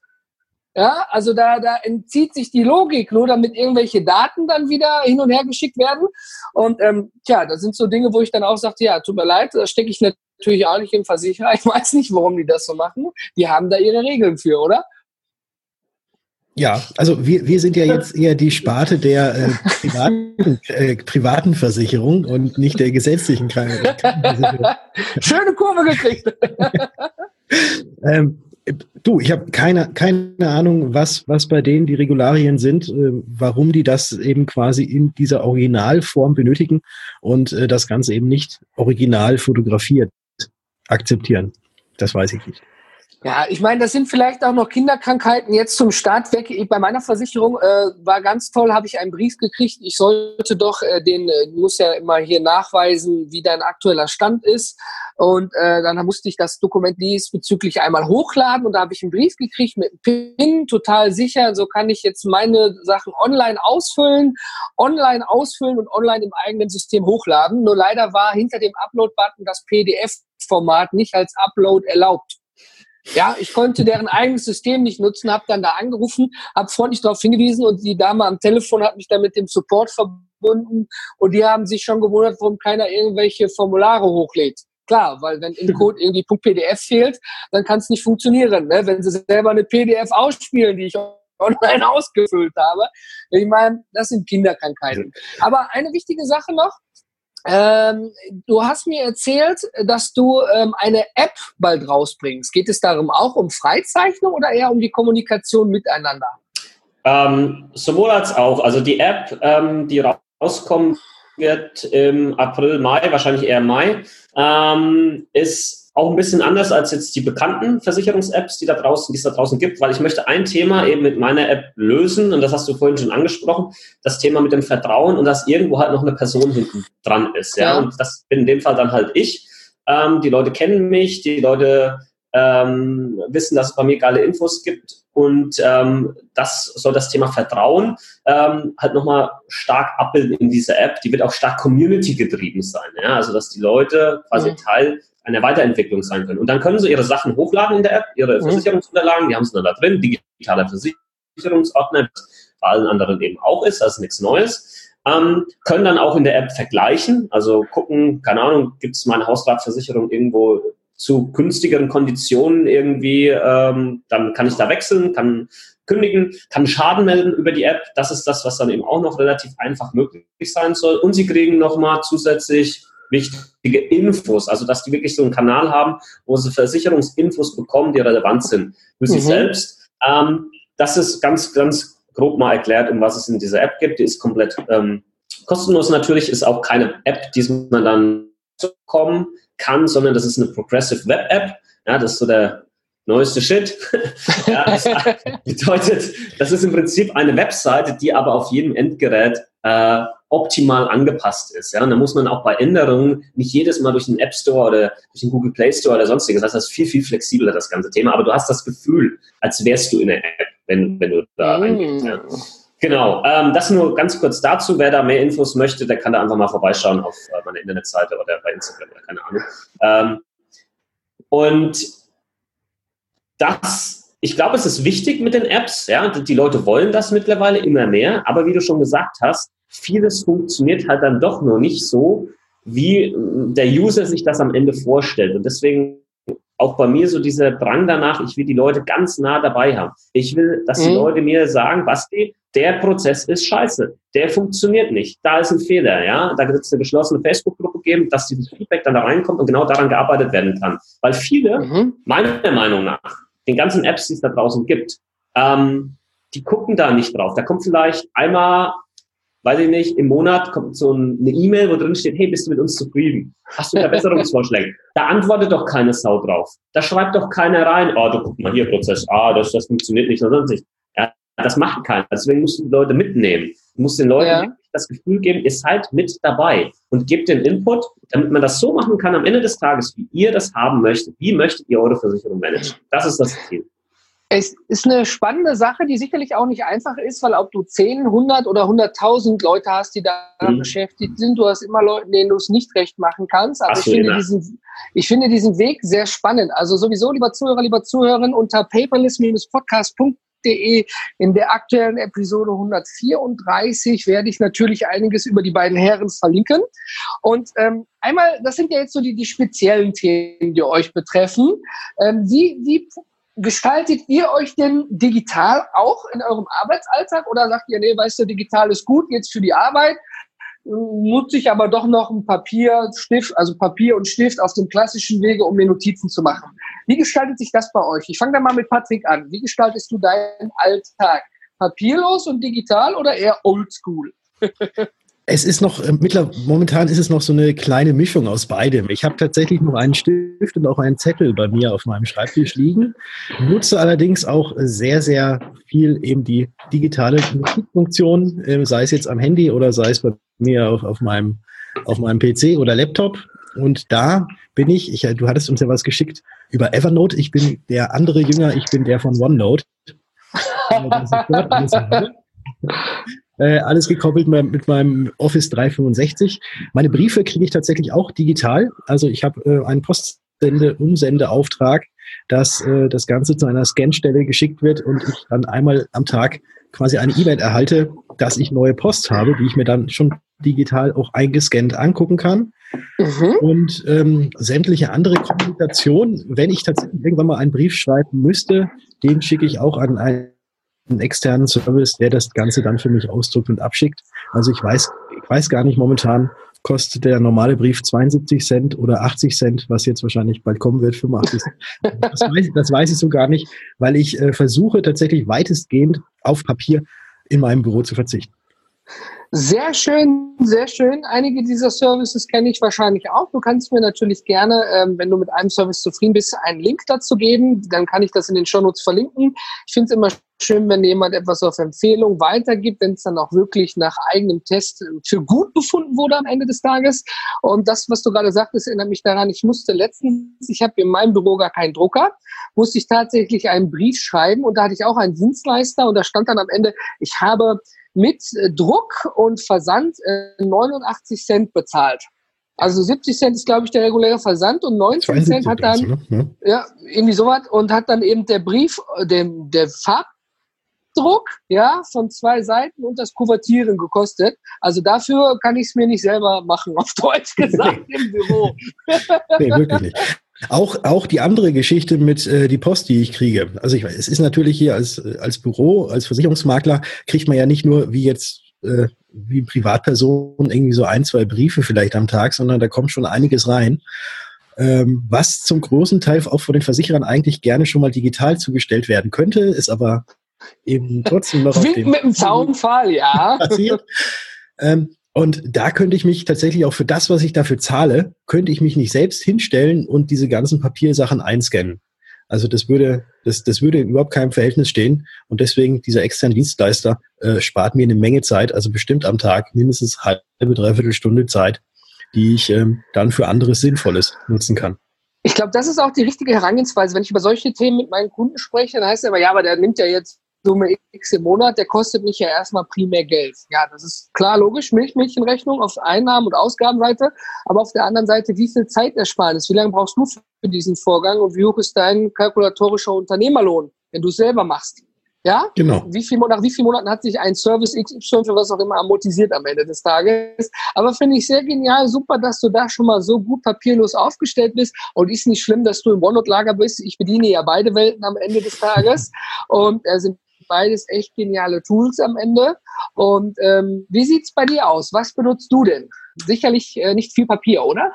[SPEAKER 2] Ja, also da, da entzieht sich die Logik, nur damit irgendwelche Daten dann wieder hin und her geschickt werden. Und ähm, tja, das sind so Dinge, wo ich dann auch sagte, ja, tut mir leid, da stecke ich natürlich auch nicht im Versicherer. Ich weiß nicht, warum die das so machen. Die haben da ihre Regeln für, oder?
[SPEAKER 4] Ja, also wir, wir sind ja jetzt eher die Sparte der äh, privaten, äh, privaten Versicherung und nicht der gesetzlichen Krankenversicherung.
[SPEAKER 2] Schöne Kurve gekriegt.
[SPEAKER 4] ähm, du, ich habe keine, keine Ahnung, was, was bei denen die Regularien sind, äh, warum die das eben quasi in dieser Originalform benötigen und äh, das Ganze eben nicht original fotografiert akzeptieren. Das weiß ich nicht.
[SPEAKER 2] Ja, ich meine, das sind vielleicht auch noch Kinderkrankheiten jetzt zum Start weg. Bei meiner Versicherung äh, war ganz toll, habe ich einen Brief gekriegt, ich sollte doch äh, den, äh, muss ja immer hier nachweisen, wie dein aktueller Stand ist. Und äh, dann musste ich das Dokument diesbezüglich einmal hochladen und da habe ich einen Brief gekriegt mit einem PIN, total sicher. So kann ich jetzt meine Sachen online ausfüllen, online ausfüllen und online im eigenen System hochladen. Nur leider war hinter dem Upload-Button das P D F-Format nicht als Upload erlaubt. Ja, ich konnte deren eigenes System nicht nutzen, habe dann da angerufen, habe freundlich darauf hingewiesen und die Dame am Telefon hat mich dann mit dem Support verbunden und die haben sich schon gewundert, warum keiner irgendwelche Formulare hochlädt. Klar, weil wenn im Code irgendwie .P D F fehlt, dann kann es nicht funktionieren. Ne? Wenn sie selber eine P D F ausspielen, die ich online ausgefüllt habe. Ich meine, das sind Kinderkrankheiten. Aber eine wichtige Sache noch, Ähm, du hast mir erzählt, dass du ähm, eine App bald rausbringst. Geht es darum auch um Freizeichnung oder eher um die Kommunikation miteinander?
[SPEAKER 3] Ähm, sowohl als auch. Also die App, ähm, die rauskommen wird im April, Mai, wahrscheinlich eher Mai, ähm, ist auch ein bisschen anders als jetzt die bekannten Versicherungs-Apps, die da draußen, die es da draußen gibt, weil ich möchte ein Thema eben mit meiner App lösen und das hast du vorhin schon angesprochen, das Thema mit dem Vertrauen und dass irgendwo halt noch eine Person hinten dran ist, ja, ja. Und das bin in dem Fall dann halt ich. Ähm, die Leute kennen mich, die Leute ähm, wissen, dass es bei mir geile Infos gibt und ähm, das soll das Thema Vertrauen ähm, halt nochmal stark abbilden in dieser App. Die wird auch stark Community getrieben sein, ja, also dass die Leute quasi mhm. Teil einer Weiterentwicklung sein können. Und dann können sie ihre Sachen hochladen in der App, ihre mhm. Versicherungsunterlagen, die haben sie dann da drin, digitaler Versicherungsordner, bei allen anderen eben auch ist, das ist nichts Neues. Ähm, können dann auch in der App vergleichen, also gucken, keine Ahnung, gibt es meine Hausratversicherung irgendwo zu günstigeren Konditionen irgendwie, ähm, dann kann ich da wechseln, kann kündigen, kann Schaden melden über die App. Das ist das, was dann eben auch noch relativ einfach möglich sein soll. Und sie kriegen nochmal zusätzlich wichtige Infos, also dass die wirklich so einen Kanal haben, wo sie Versicherungsinfos bekommen, die relevant sind für sich mhm. selbst. Ähm, das ist ganz, ganz grob mal erklärt, um was es in dieser App gibt. Die ist komplett ähm, kostenlos natürlich, ist auch keine App, die man dann bekommen kann, sondern das ist eine Progressive Web App. Ja, das ist so der neueste Shit. Ja, das bedeutet, das ist im Prinzip eine Webseite, die aber auf jedem Endgerät äh, optimal angepasst ist. Ja? Und da muss man auch bei Änderungen nicht jedes Mal durch den App Store oder durch den Google Play Store oder sonstiges. Das heißt, das ist viel, viel flexibler, das ganze Thema. Aber du hast das Gefühl, als wärst du in der App, wenn, wenn du da mm. reingehst. Ja? Genau. Ähm, das nur ganz kurz dazu. Wer da mehr Infos möchte, der kann da einfach mal vorbeischauen auf äh, meiner Internetseite oder bei Instagram oder keine Ahnung. Ähm, und das, ich glaube, es ist wichtig mit den Apps. Ja? Die Leute wollen das mittlerweile immer mehr. Aber wie du schon gesagt hast, vieles funktioniert halt dann doch nur nicht so, wie der User sich das am Ende vorstellt. Und deswegen auch bei mir so dieser Drang danach, ich will die Leute ganz nah dabei haben. Ich will, dass die mhm. Leute mir sagen, Basti, der Prozess ist scheiße, der funktioniert nicht, da ist ein Fehler, ja. Da wird es eine geschlossene Facebook-Gruppe geben, dass dieses Feedback dann da reinkommt und genau daran gearbeitet werden kann. Weil viele, mhm. meiner Meinung nach, den ganzen Apps, die es da draußen gibt, ähm, die gucken da nicht drauf. Da kommt vielleicht einmal, weiß ich nicht, im Monat kommt so eine E-Mail, wo drin steht, hey, bist du mit uns zufrieden? Hast du Verbesserungsvorschläge? Da antwortet doch keine Sau drauf. Da schreibt doch keiner rein, oh, du guck mal hier, Prozess A, das, das funktioniert nicht, oder sonst nicht. Ja, das macht keiner. Deswegen musst du die Leute mitnehmen. Du musst den Leuten ja. das Gefühl geben, ihr seid mit dabei und gebt den Input, damit man das so machen kann am Ende des Tages, wie ihr das haben möchtet. Wie möchtet ihr eure Versicherung managen? Das ist das Ziel.
[SPEAKER 2] Es ist eine spannende Sache, die sicherlich auch nicht einfach ist, weil ob du zehn, hundert oder hunderttausend Leute hast, die daran mhm. beschäftigt sind, du hast immer Leute, denen du es nicht recht machen kannst. Aber ich finde, diesen, ich finde diesen Weg sehr spannend. Also sowieso, lieber Zuhörer, lieber Zuhörerin, unter paperless Bindestrich podcast punkt de in der aktuellen Episode hundertvierunddreißig werde ich natürlich einiges über die beiden Herren verlinken. Und ähm, einmal, das sind ja jetzt so die, die speziellen Themen, die euch betreffen. Ähm, wie, wie gestaltet ihr euch denn digital auch in eurem Arbeitsalltag oder sagt ihr, nee, weißt du, digital ist gut jetzt für die Arbeit, nutze ich aber doch noch ein Papier, Stift, also Papier und Stift auf dem klassischen Wege, um mir Notizen zu machen. Wie gestaltet sich das bei euch? Ich fange da mal mit Patrick an. Wie gestaltest du deinen Alltag? Papierlos und digital oder eher oldschool?
[SPEAKER 4] Es ist noch, äh, mittler, momentan ist es noch so eine kleine Mischung aus beidem. Ich habe tatsächlich noch einen Stift und auch einen Zettel bei mir auf meinem Schreibtisch liegen, nutze allerdings auch sehr, sehr viel eben die digitale Notizfunktion, äh, sei es jetzt am Handy oder sei es bei mir auf, auf, meinem, auf meinem P C oder Laptop. Und da bin ich, ich, du hattest uns ja was geschickt über Evernote. Ich bin der andere Jünger, ich bin der von OneNote. Äh, alles gekoppelt mit meinem Office dreihundertfünfundsechzig. Meine Briefe kriege ich tatsächlich auch digital. Also ich habe äh, einen Postsende-Umsendeauftrag, dass äh, das Ganze zu einer Scanstelle geschickt wird und ich dann einmal am Tag quasi eine E-Mail erhalte, dass ich neue Post habe, die ich mir dann schon digital auch eingescannt angucken kann. Mhm. Und ähm, sämtliche andere Kommunikation, wenn ich tatsächlich irgendwann mal einen Brief schreiben müsste, den schicke ich auch an einen einen externen Service, der das Ganze dann für mich ausdruckt und abschickt. Also ich weiß, ich weiß gar nicht, momentan kostet der normale Brief zweiundsiebzig Cent oder achtzig Cent, was jetzt wahrscheinlich bald kommen wird, fünfundachtzig Cent. Das weiß, das weiß ich so gar nicht, weil ich äh, versuche tatsächlich weitestgehend auf Papier in meinem Büro zu verzichten.
[SPEAKER 2] Sehr schön, sehr schön. Einige dieser Services kenne ich wahrscheinlich auch. Du kannst mir natürlich gerne, ähm, wenn du mit einem Service zufrieden bist, einen Link dazu geben. Dann kann ich das in den Shownotes verlinken. Ich finde es immer schön, wenn jemand etwas auf Empfehlung weitergibt, wenn es dann auch wirklich nach eigenem Test für gut befunden wurde am Ende des Tages. Und das, was du gerade sagtest, erinnert mich daran, ich musste letztens, ich habe in meinem Büro gar keinen Drucker, musste ich tatsächlich einen Brief schreiben und da hatte ich auch einen Dienstleister und da stand dann am Ende, ich habe mit Druck und Versand äh, neunundachtzig Cent bezahlt. Also siebzig Cent ist, glaube ich, der reguläre Versand und neunzehn Cent hat dann, also, ne? ja, irgendwie sowas und hat dann eben der Brief, der, der Farbdruck, ja, von zwei Seiten und das Kuvertieren gekostet. Also dafür kann ich es mir nicht selber machen, auf Deutsch gesagt, im Büro.
[SPEAKER 4] Nee, wirklich nicht. Auch, auch die andere Geschichte mit äh, die Post, die ich kriege. Also ich weiß, es ist natürlich hier als, als Büro, als Versicherungsmakler kriegt man ja nicht nur wie jetzt äh, wie Privatperson irgendwie so ein, zwei Briefe vielleicht am Tag, sondern da kommt schon einiges rein, ähm, was zum großen Teil auch von den Versicherern eigentlich gerne schon mal digital zugestellt werden könnte, ist aber eben trotzdem noch auf dem
[SPEAKER 2] mit dem Zaunfall, ja.
[SPEAKER 4] passiert. Ähm, Und da könnte ich mich tatsächlich auch für das, was ich dafür zahle, könnte ich mich nicht selbst hinstellen und diese ganzen Papiersachen einscannen. Also das würde, das, das würde in überhaupt keinem Verhältnis stehen. Und deswegen dieser externe Dienstleister äh, spart mir eine Menge Zeit, also bestimmt am Tag mindestens halbe, dreiviertel Stunde Zeit, die ich ähm, dann für anderes Sinnvolles nutzen kann.
[SPEAKER 2] Ich glaube, das ist auch die richtige Herangehensweise. Wenn ich über solche Themen mit meinen Kunden spreche, dann heißt es aber, ja, aber der nimmt ja jetzt Summe X im Monat, der kostet mich ja erstmal primär Geld. Ja, das ist klar, logisch, Milchmädchenrechnung auf Einnahmen- und Ausgabenseite, aber auf der anderen Seite, wie viel Zeitersparnis, wie lange brauchst du für diesen Vorgang und wie hoch ist dein kalkulatorischer Unternehmerlohn, wenn du es selber machst? Ja?
[SPEAKER 4] Genau.
[SPEAKER 2] Wie viel, nach wie vielen Monaten hat sich ein Service X Y für was auch immer amortisiert am Ende des Tages? Aber finde ich sehr genial, super, dass du da schon mal so gut papierlos aufgestellt bist und ist nicht schlimm, dass du im OneNote-Lager bist. Ich bediene ja beide Welten am Ende des Tages und äh, sind beides echt geniale Tools am Ende. Und ähm, wie sieht's bei dir aus? Was benutzt du denn? Sicherlich äh, nicht viel Papier, oder?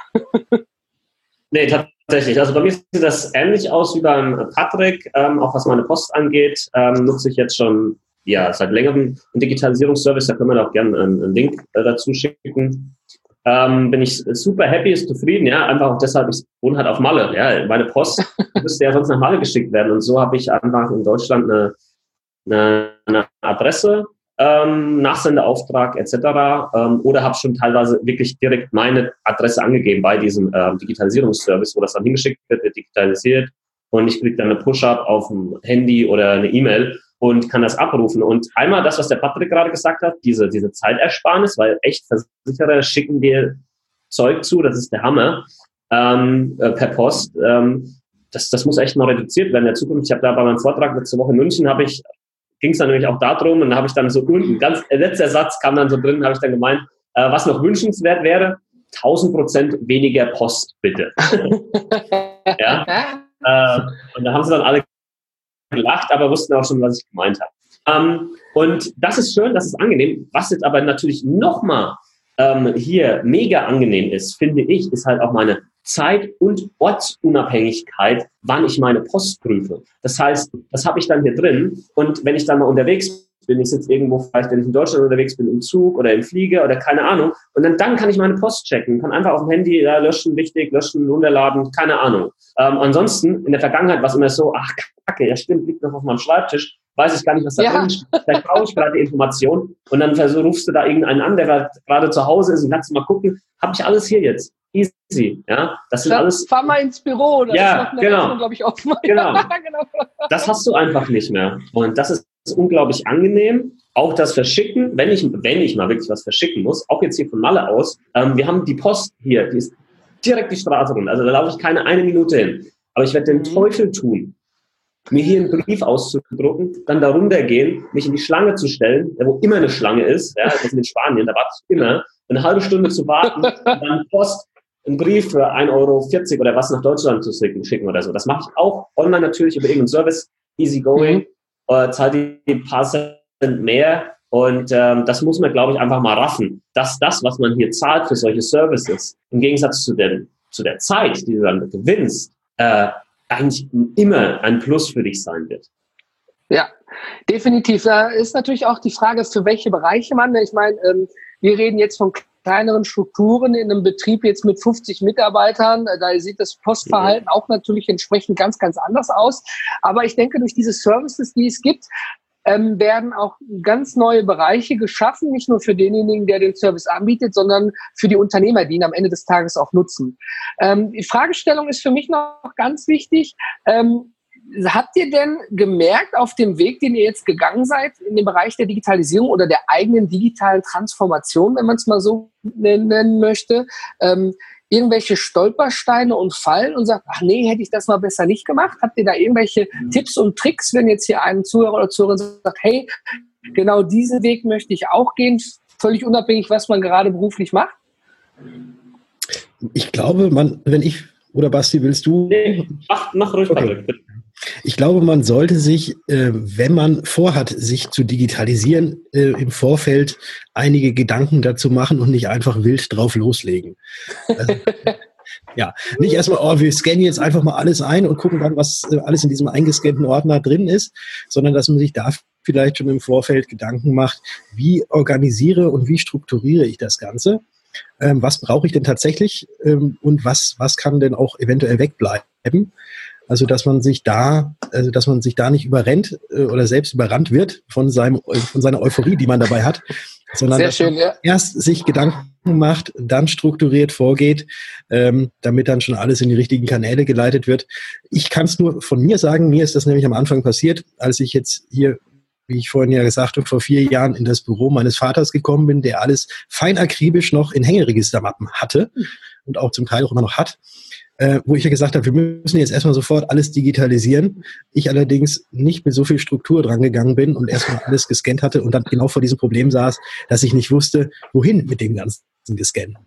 [SPEAKER 3] Nee, tatsächlich. Also bei mir sieht das ähnlich aus wie beim Patrick. Ähm, auch was meine Post angeht, ähm, nutze ich jetzt schon ja seit längerem einen Digitalisierungsservice. Da können wir auch gerne einen, einen Link äh, dazu schicken. Ähm, bin ich super happy, ist zufrieden. Ja, einfach auch deshalb, ich wohne halt auf Malle. Ja, meine Post müsste ja sonst nach Malle geschickt werden. Und so habe ich einfach in Deutschland eine Eine, eine Adresse, ähm, Nachsendeauftrag et cetera. Ähm, oder habe schon teilweise wirklich direkt meine Adresse angegeben bei diesem ähm, Digitalisierungsservice, wo das dann hingeschickt wird, wird digitalisiert und ich kriege dann eine Push-Up auf dem Handy oder eine E-Mail und kann das abrufen. Und einmal das, was der Patrick gerade gesagt hat, diese, diese Zeitersparnis, weil echt Versicherer schicken dir Zeug zu, das ist der Hammer, ähm, äh, per Post. Ähm, das, das muss echt mal reduziert werden in der Zukunft. Ich habe da bei meinem Vortrag letzte Woche in München, habe ich ging es dann nämlich auch darum, und da habe ich dann so unten, ganz äh, letzter Satz kam dann so drin, habe ich dann gemeint, äh, was noch wünschenswert wäre, tausend Prozent weniger Post, bitte. ja? äh, und da haben sie dann alle gelacht, aber wussten auch schon, was ich gemeint habe. Ähm, und das ist schön, das ist angenehm. Was jetzt aber natürlich nochmal ähm, hier mega angenehm ist, finde ich, ist halt auch meine Zeit- und Ortsunabhängigkeit, wann ich meine Post prüfe. Das heißt, das habe ich dann hier drin und wenn ich dann mal unterwegs bin, ich sitze irgendwo, vielleicht wenn ich in Deutschland unterwegs bin, im Zug oder im Flieger oder keine Ahnung. Und dann, dann kann ich meine Post checken, kann einfach auf dem Handy ja, löschen, wichtig, löschen, runterladen, keine Ahnung. Ähm, ansonsten, in der Vergangenheit war es immer so, ach Kacke, ja stimmt, liegt noch auf meinem Schreibtisch, weiß ich gar nicht, was da
[SPEAKER 2] Ja.
[SPEAKER 3] drin steht. Vielleicht brauche ich gerade die Information und dann rufst du da irgendeinen an, der gerade zu Hause ist und kannst du mal gucken, habe ich alles hier jetzt? Easy, ja. Das sind
[SPEAKER 2] Fahr,
[SPEAKER 3] alles.
[SPEAKER 2] Fahr mal ins Büro, da
[SPEAKER 3] ja,
[SPEAKER 2] ist noch eine
[SPEAKER 3] genau.
[SPEAKER 2] Rechnung, glaube ich, offen.
[SPEAKER 3] Genau.
[SPEAKER 2] genau.
[SPEAKER 3] Das hast du einfach nicht mehr. Und das ist unglaublich angenehm. Auch das Verschicken, wenn ich, wenn ich mal wirklich was verschicken muss, auch jetzt hier von Malle aus, ähm, wir haben die Post hier, die ist direkt die Straße runter. Also da laufe ich keine eine Minute hin. Aber ich werde den
[SPEAKER 2] Mhm.
[SPEAKER 3] Teufel tun, mir hier einen Brief auszudrucken, dann da runtergehen, mich in die Schlange zu stellen, wo immer eine Schlange ist, ja, das ist in Spanien, da warte ich immer, eine halbe Stunde zu warten und dann Post, einen Brief für ein Euro vierzig oder was nach Deutschland zu schicken oder so. Das mache ich auch online natürlich über irgendeinen Service, easy going, mhm. äh, zahle die paar Cent mehr und ähm, das muss man, glaube ich, einfach mal raffen, dass das, was man hier zahlt für solche Services, im Gegensatz zu, den, zu der Zeit, die du dann gewinnst, äh, eigentlich immer ein Plus für dich sein wird.
[SPEAKER 2] Ja, definitiv. Da ist natürlich auch die Frage, für welche Bereiche man, ich meine, ähm, wir reden jetzt von kleineren Strukturen in einem Betrieb jetzt mit fünfzig Mitarbeitern, da sieht das Postverhalten mhm. auch natürlich entsprechend ganz, ganz anders aus. Aber ich denke, durch diese Services, die es gibt, ähm, werden auch ganz neue Bereiche geschaffen, nicht nur für denjenigen, der den Service anbietet, sondern für die Unternehmer, die ihn am Ende des Tages auch nutzen. Ähm, die Fragestellung ist für mich noch ganz wichtig. Ähm, habt ihr denn gemerkt auf dem Weg, den ihr jetzt gegangen seid, in dem Bereich der Digitalisierung oder der eigenen digitalen Transformation, wenn man es mal so nennen möchte, ähm, irgendwelche Stolpersteine und Fallen und sagt, ach nee, hätte ich das mal besser nicht gemacht? Habt ihr da irgendwelche mhm. Tipps und Tricks, wenn jetzt hier ein Zuhörer oder Zuhörerin sagt, hey, genau diesen Weg möchte ich auch gehen, völlig unabhängig, was man gerade beruflich macht?
[SPEAKER 4] Ich glaube, man, wenn ich, oder Basti, willst du?
[SPEAKER 3] Nee, mach, mach ruhig, okay. Patrick, bitte.
[SPEAKER 4] Ich glaube, man sollte sich, äh, wenn man vorhat, sich zu digitalisieren, äh, im Vorfeld einige Gedanken dazu machen und nicht einfach wild drauf loslegen. Also, ja, nicht erstmal, oh, wir scannen jetzt einfach mal alles ein und gucken dann, was äh, alles in diesem eingescannten Ordner drin ist, sondern dass man sich da vielleicht schon im Vorfeld Gedanken macht, wie organisiere und wie strukturiere ich das Ganze? Ähm, was brauche ich denn tatsächlich ähm, und was, was kann denn auch eventuell wegbleiben? Also, dass man sich da, also, dass man sich da nicht überrennt äh, oder selbst überrannt wird von seinem, von seiner Euphorie, die man dabei hat, sondern
[SPEAKER 2] Sehr
[SPEAKER 4] dass
[SPEAKER 2] schön,
[SPEAKER 4] man
[SPEAKER 2] ja.
[SPEAKER 4] erst sich Gedanken macht, dann strukturiert vorgeht, ähm, damit dann schon alles in die richtigen Kanäle geleitet wird. Ich kann es nur von mir sagen, mir ist das nämlich am Anfang passiert, als ich jetzt hier, wie ich vorhin ja gesagt habe, vor vier Jahren in das Büro meines Vaters gekommen bin, der alles fein akribisch noch in Hängeregistermappen hatte und auch zum Teil auch immer noch hat. Äh, wo ich ja gesagt habe, wir müssen jetzt erstmal sofort alles digitalisieren. Ich allerdings nicht mit so viel Struktur dran gegangen bin und erstmal alles gescannt hatte und dann genau vor diesem Problem saß, dass ich nicht wusste, wohin mit dem ganzen Gescannen.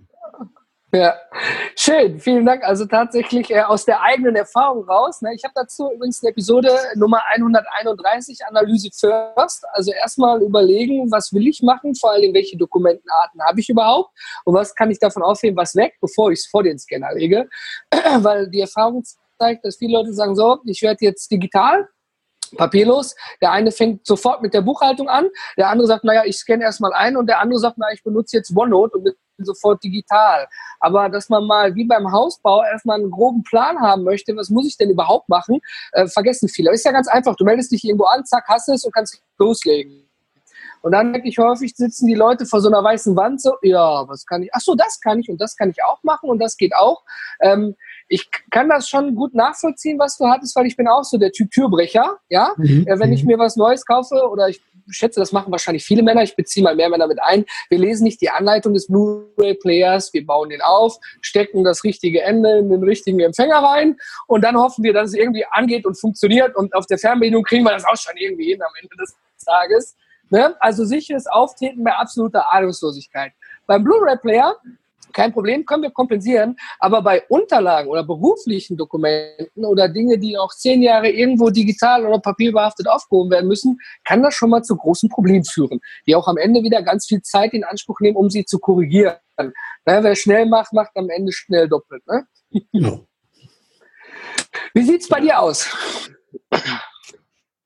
[SPEAKER 2] Ja, schön, vielen Dank. Also tatsächlich äh, aus der eigenen Erfahrung raus. Ne? Ich habe dazu übrigens eine Episode Nummer hunderteinunddreißig, Analyse First. Also erstmal überlegen, was will ich machen, vor allem welche Dokumentenarten habe ich überhaupt und was kann ich davon aufheben, was weg, bevor ich es vor den Scanner lege. Weil die Erfahrung zeigt, dass viele Leute sagen, so, ich werde jetzt digital, papierlos. Der eine fängt sofort mit der Buchhaltung an, der andere sagt, naja, ich scanne erstmal ein und der andere sagt, naja, ich benutze jetzt OneNote und bin sofort digital. Aber dass man mal wie beim Hausbau erstmal einen groben Plan haben möchte, was muss ich denn überhaupt machen, äh, vergessen viele. Ist ja ganz einfach, du meldest dich irgendwo an, zack, hast es und kannst loslegen. Und dann merke ich häufig, sitzen die Leute vor so einer weißen Wand so, ja, was kann ich, ach so, das kann ich und das kann ich auch machen und das geht auch. Ähm, ich kann das schon gut nachvollziehen, was du hattest, weil ich bin auch so der Typ Türbrecher, ja. Mhm. Äh, wenn ich mir was Neues kaufe oder ich schätze, das machen wahrscheinlich viele Männer, ich beziehe mal mehr Männer mit ein, wir lesen nicht die Anleitung des Blu-ray-Players, wir bauen den auf, stecken das richtige Ende in den richtigen Empfänger rein und dann hoffen wir, dass es irgendwie angeht und funktioniert und auf der Fernbedienung kriegen wir das auch schon irgendwie hin am Ende des Tages. Ne? Also sicheres Auftreten bei absoluter Ahnungslosigkeit. Beim Blu-ray-Player kein Problem, können wir kompensieren, aber bei Unterlagen oder beruflichen Dokumenten oder Dinge, die auch zehn Jahre irgendwo digital oder papierbehaftet aufgehoben werden müssen, kann das schon mal zu großen Problemen führen, die auch am Ende wieder ganz viel Zeit in Anspruch nehmen, um sie zu korrigieren. Ne? Wer schnell macht, macht am Ende schnell doppelt. Ne?
[SPEAKER 4] Genau.
[SPEAKER 2] Wie sieht's bei dir aus?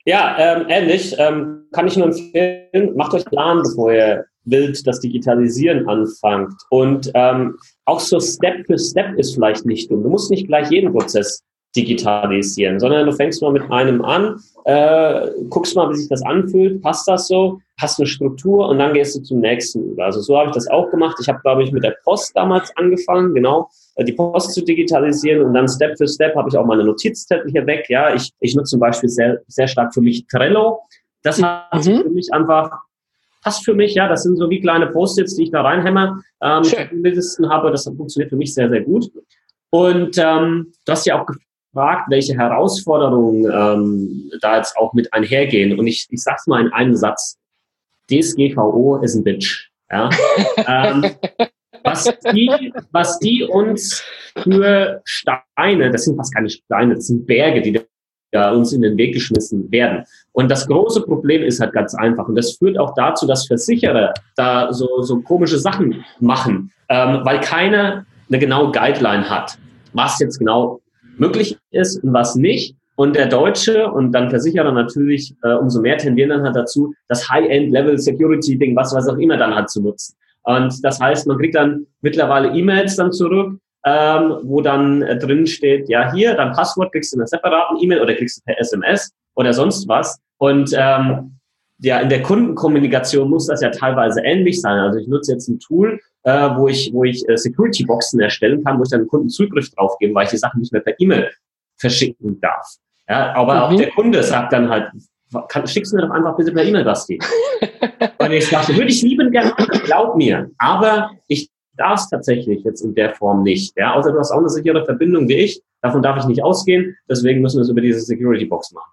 [SPEAKER 3] Ja, ähm, ähnlich. Ähm, kann ich nur empfehlen, macht euch einen Plan, bevor ihr wild das Digitalisieren anfangt. Und ähm, auch so Step für Step ist vielleicht nicht dumm. Du musst nicht gleich jeden Prozess digitalisieren, sondern du fängst mal mit einem an, äh, guckst mal, wie sich das anfühlt, passt das so, hast eine Struktur und dann gehst du zum nächsten über. Also so habe ich das auch gemacht. Ich habe, glaube ich, mit der Post damals angefangen, genau, die Post zu digitalisieren und dann Step für Step habe ich auch meine Notizzettel hier weg. Ja, ich, ich nutze zum Beispiel sehr, sehr stark für mich Trello. Das hat mhm. für mich einfach, passt für mich, ja, das sind so wie kleine Post-its, die ich da reinhämmer, ähm, Listen habe, das funktioniert für mich sehr, sehr gut. Und ähm, du hast ja auch gefragt, welche Herausforderungen ähm, da jetzt auch mit einhergehen. Und ich, ich sag's mal in einem Satz, D S G V O ist ein Bitch. Ja? ähm, was, die, was die uns für Steine, das sind fast keine Steine, das sind Berge, die da uns in den Weg geschmissen werden. Und das große Problem ist halt ganz einfach. Und das führt auch dazu, dass Versicherer da so, so komische Sachen machen, ähm, weil keiner eine genaue Guideline hat, was jetzt genau möglich ist und was nicht. Und der Deutsche und dann Versicherer natürlich äh, umso mehr tendieren dann halt dazu, das High-End-Level-Security-Ding, was was auch immer dann halt zu nutzen. Und das heißt, man kriegt dann mittlerweile E-Mails dann zurück, ähm, wo dann äh, drin steht, ja hier, dein Passwort kriegst du in einer separaten E-Mail oder kriegst du per S M S oder sonst was. Und ähm, ja, in der Kundenkommunikation muss das ja teilweise ähnlich sein. Also ich nutze jetzt ein Tool, äh, wo ich, wo ich äh, Security-Boxen erstellen kann, wo ich dann dem Kunden Zugriff drauf gebe, weil ich die Sachen nicht mehr per E-Mail verschicken darf. Ja, aber mhm. auch der Kunde sagt dann halt, kann, schickst du mir doch einfach bitte per E-Mail, Basti. Und ich sage, würde ich lieben gerne machen, glaub mir. Aber ich darf es tatsächlich jetzt in der Form nicht. Ja, außer du hast auch eine sichere Verbindung wie ich. Davon darf ich nicht ausgehen. Deswegen müssen wir es über diese Security-Box machen.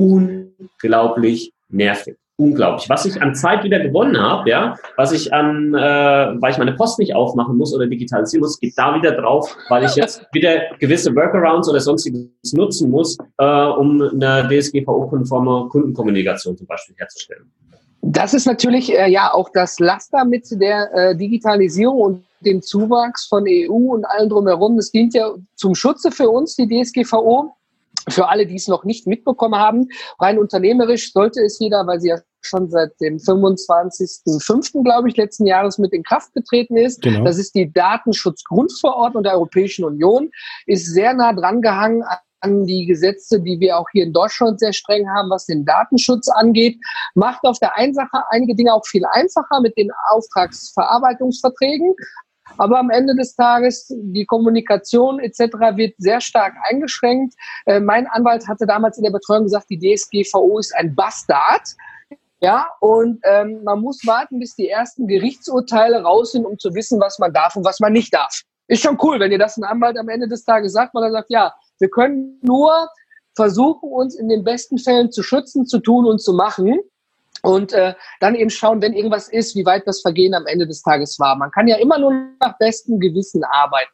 [SPEAKER 3] Unglaublich nervig. Unglaublich. Was ich an Zeit wieder gewonnen habe, ja, was ich an, äh, weil ich meine Post nicht aufmachen muss oder digitalisieren muss, geht da wieder drauf, weil ich jetzt wieder gewisse Workarounds oder sonstiges nutzen muss, äh, um eine D S G V O-konforme Kundenkommunikation zum Beispiel herzustellen.
[SPEAKER 2] Das ist natürlich äh, ja auch das Laster mit der äh, Digitalisierung und dem Zuwachs von E U und allem drumherum. Das dient ja zum Schutze für uns, die D S G V O. Für alle, die es noch nicht mitbekommen haben, rein unternehmerisch sollte es jeder, weil sie ja schon seit dem fünfundzwanzigsten fünften glaube ich, letzten Jahres mit in Kraft getreten ist. Genau. Das ist die Datenschutzgrundverordnung der Europäischen Union, ist sehr nah dran gehangen an die Gesetze, die wir auch hier in Deutschland sehr streng haben, was den Datenschutz angeht. Macht auf der einen Sache einige Dinge auch viel einfacher mit den Auftragsverarbeitungsverträgen. Aber am Ende des Tages, die Kommunikation et cetera wird sehr stark eingeschränkt. Äh, mein Anwalt hatte damals in der Betreuung gesagt, die D S G V O ist ein Bastard. Ja, und ähm, man muss warten, bis die ersten Gerichtsurteile raus sind, um zu wissen, was man darf und was man nicht darf. Ist schon cool, wenn dir das ein Anwalt am Ende des Tages sagt, weil er sagt, ja, wir können nur versuchen, uns in den besten Fällen zu schützen, zu tun und zu machen. Und äh, dann eben schauen, wenn irgendwas ist, wie weit das Vergehen am Ende des Tages war. Man kann ja immer nur nach bestem Gewissen arbeiten.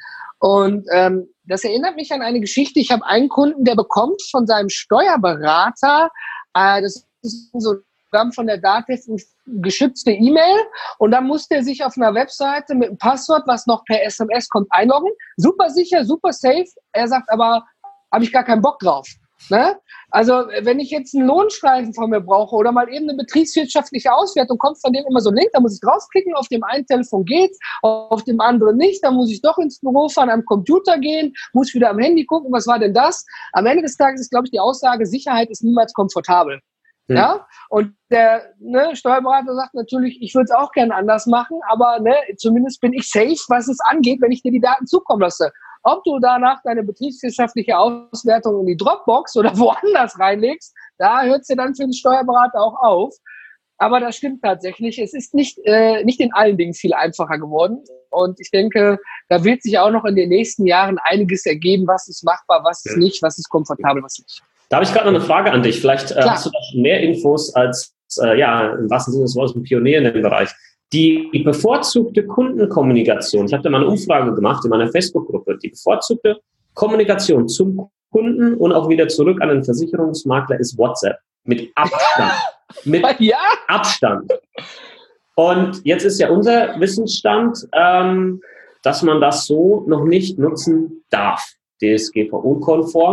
[SPEAKER 2] Und ähm, das erinnert mich an eine Geschichte. Ich habe einen Kunden, der bekommt von seinem Steuerberater, äh, das ist so von der DATEV eine geschützte E-Mail. Und dann musste er sich auf einer Webseite mit einem Passwort, was noch per S M S kommt, einloggen. Super sicher, super safe. Er sagt aber, habe ich gar keinen Bock drauf. Ne? Also wenn ich jetzt einen Lohnstreifen von mir brauche oder mal eben eine betriebswirtschaftliche Auswertung, kommt von dem immer so ein Link, da muss ich draufklicken, auf dem einen Telefon geht's, auf dem anderen nicht, dann muss ich doch ins Büro fahren, am Computer gehen, muss wieder am Handy gucken, was war denn das? Am Ende des Tages ist, glaube ich, die Aussage, Sicherheit ist niemals komfortabel. Hm. Ja, und der ne, Steuerberater sagt natürlich, ich würde es auch gerne anders machen, aber ne, zumindest bin ich safe, was es angeht, wenn ich dir die Daten zukommen lasse. Ob du danach deine betriebswirtschaftliche Auswertung in die Dropbox oder woanders reinlegst, da hört es ja dann für den Steuerberater auch auf. Aber das stimmt tatsächlich. Es ist nicht, äh, nicht in allen Dingen viel einfacher geworden. Und ich denke, da wird sich auch noch in den nächsten Jahren einiges ergeben, was ist machbar, was ist nicht, was ist komfortabel, was nicht.
[SPEAKER 3] Da habe ich gerade noch eine Frage an dich. Vielleicht äh, hast du da schon mehr Infos als, äh, ja, im wahrsten Sinne des Wortes, ein Pionier in dem Bereich. Die bevorzugte Kundenkommunikation, ich habe da mal eine Umfrage gemacht in meiner Facebook-Gruppe, die bevorzugte Kommunikation zum Kunden und auch wieder zurück an den Versicherungsmakler ist WhatsApp. Mit Abstand. Mit ja? Abstand. Und jetzt ist ja unser Wissensstand, ähm, dass man das so noch nicht nutzen darf, D S G V O-konform.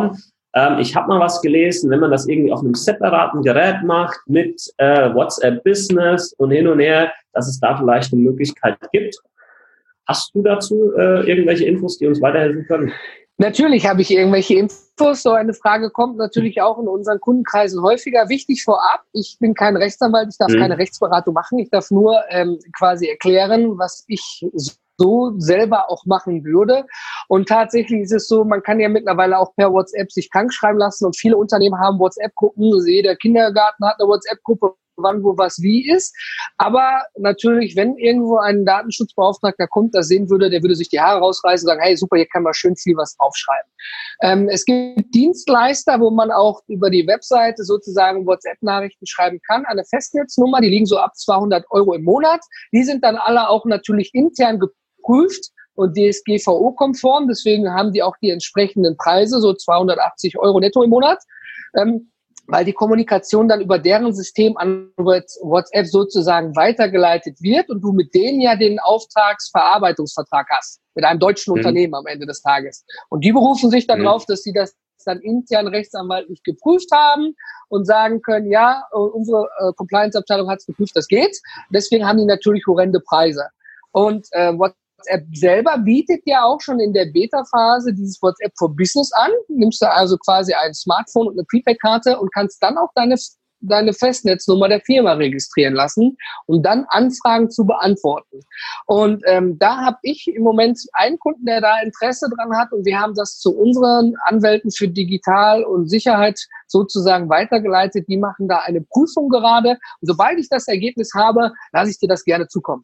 [SPEAKER 3] Ähm, ich habe mal was gelesen, wenn man das irgendwie auf einem separaten Gerät macht mit äh, WhatsApp Business und hin und her, dass es da vielleicht eine Möglichkeit gibt. Hast du dazu äh, irgendwelche Infos, die uns weiterhelfen können?
[SPEAKER 2] Natürlich habe ich irgendwelche Infos. So eine Frage kommt natürlich auch in unseren Kundenkreisen häufiger. Wichtig vorab, ich bin kein Rechtsanwalt, ich darf mhm. keine Rechtsberatung machen. Ich darf nur ähm, quasi erklären, was ich so selber auch machen würde. Und tatsächlich ist es so, man kann ja mittlerweile auch per WhatsApp sich krank schreiben lassen und viele Unternehmen haben WhatsApp-Gruppen. Also jeder Kindergarten hat eine WhatsApp-Gruppe, wann, wo, was, wie ist. Aber natürlich, wenn irgendwo ein Datenschutzbeauftragter kommt, der sehen würde, der würde sich die Haare rausreißen und sagen, hey, super, hier kann man schön viel was draufschreiben. Ähm, es gibt Dienstleister, wo man auch über die Webseite sozusagen WhatsApp-Nachrichten schreiben kann, eine Festnetznummer, die liegen so ab zweihundert Euro im Monat. Die sind dann alle auch natürlich intern geprüft und D S G V O-konform. Deswegen haben die auch die entsprechenden Preise, so zweihundertachtzig Euro netto im Monat. Ähm, weil die Kommunikation dann über deren System an WhatsApp sozusagen weitergeleitet wird und du mit denen ja den Auftragsverarbeitungsvertrag hast, mit einem deutschen mhm. Unternehmen am Ende des Tages. Und die berufen sich dann mhm. darauf, dass sie das dann intern rechtsanwaltlich geprüft haben und sagen können, ja, unsere äh, Compliance-Abteilung hat es geprüft, das geht. Deswegen haben die natürlich horrende Preise. Und äh, WhatsApp selber bietet ja auch schon in der Beta-Phase dieses WhatsApp for Business an. Nimmst du also quasi ein Smartphone und eine Prepaid-Karte und kannst dann auch deine, deine Festnetznummer der Firma registrieren lassen, um dann Anfragen zu beantworten. Und ähm, da habe ich im Moment einen Kunden, der da Interesse dran hat und wir haben das zu unseren Anwälten für Digital und Sicherheit sozusagen weitergeleitet. Die machen da eine Prüfung gerade. Und sobald ich das Ergebnis habe, lasse ich dir das gerne zukommen.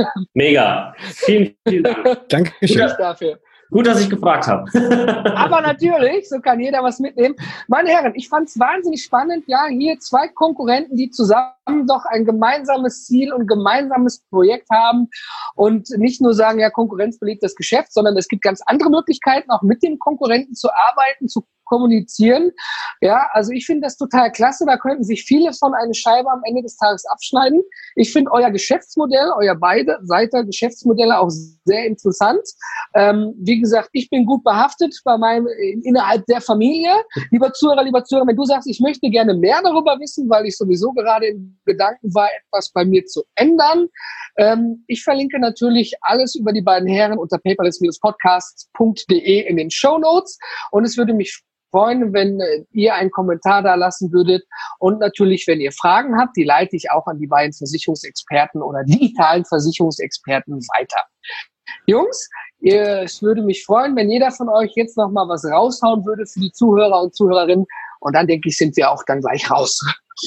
[SPEAKER 3] Mega. Vielen, vielen Dank.
[SPEAKER 4] Dankeschön.
[SPEAKER 2] Gut dafür.
[SPEAKER 3] Gut, dass ich gefragt habe.
[SPEAKER 2] Aber natürlich, so kann jeder was mitnehmen. Meine Herren, ich fand es wahnsinnig spannend. Ja, hier zwei Konkurrenten, die zusammen doch ein gemeinsames Ziel und gemeinsames Projekt haben und nicht nur sagen, ja, Konkurrenz belebt das Geschäft, sondern es gibt ganz andere Möglichkeiten, auch mit dem Konkurrenten zu arbeiten, zu kommunizieren. Ja, also ich finde das total klasse. Da könnten sich viele von einer Scheibe am Ende des Tages abschneiden. Ich finde euer Geschäftsmodell, euer beide Seite Geschäftsmodelle auch sehr interessant. Ähm, wie gesagt, ich bin gut behaftet bei meinem, innerhalb der Familie. Lieber Zuhörer, lieber Zuhörer, wenn du sagst, ich möchte gerne mehr darüber wissen, weil ich sowieso gerade im Gedanken war, etwas bei mir zu ändern. Ähm, ich verlinke natürlich alles über die beiden Herren unter paperless podcast punkt de in den Shownotes und es würde mich freuen, wenn äh, ihr einen Kommentar da lassen würdet. Und natürlich, wenn ihr Fragen habt, die leite ich auch an die beiden Versicherungsexperten oder digitalen Versicherungsexperten weiter. Jungs, ihr, es würde mich freuen, wenn jeder von euch jetzt noch mal was raushauen würde für die Zuhörer und Zuhörerinnen. Und dann, denke ich, sind wir auch dann gleich raus.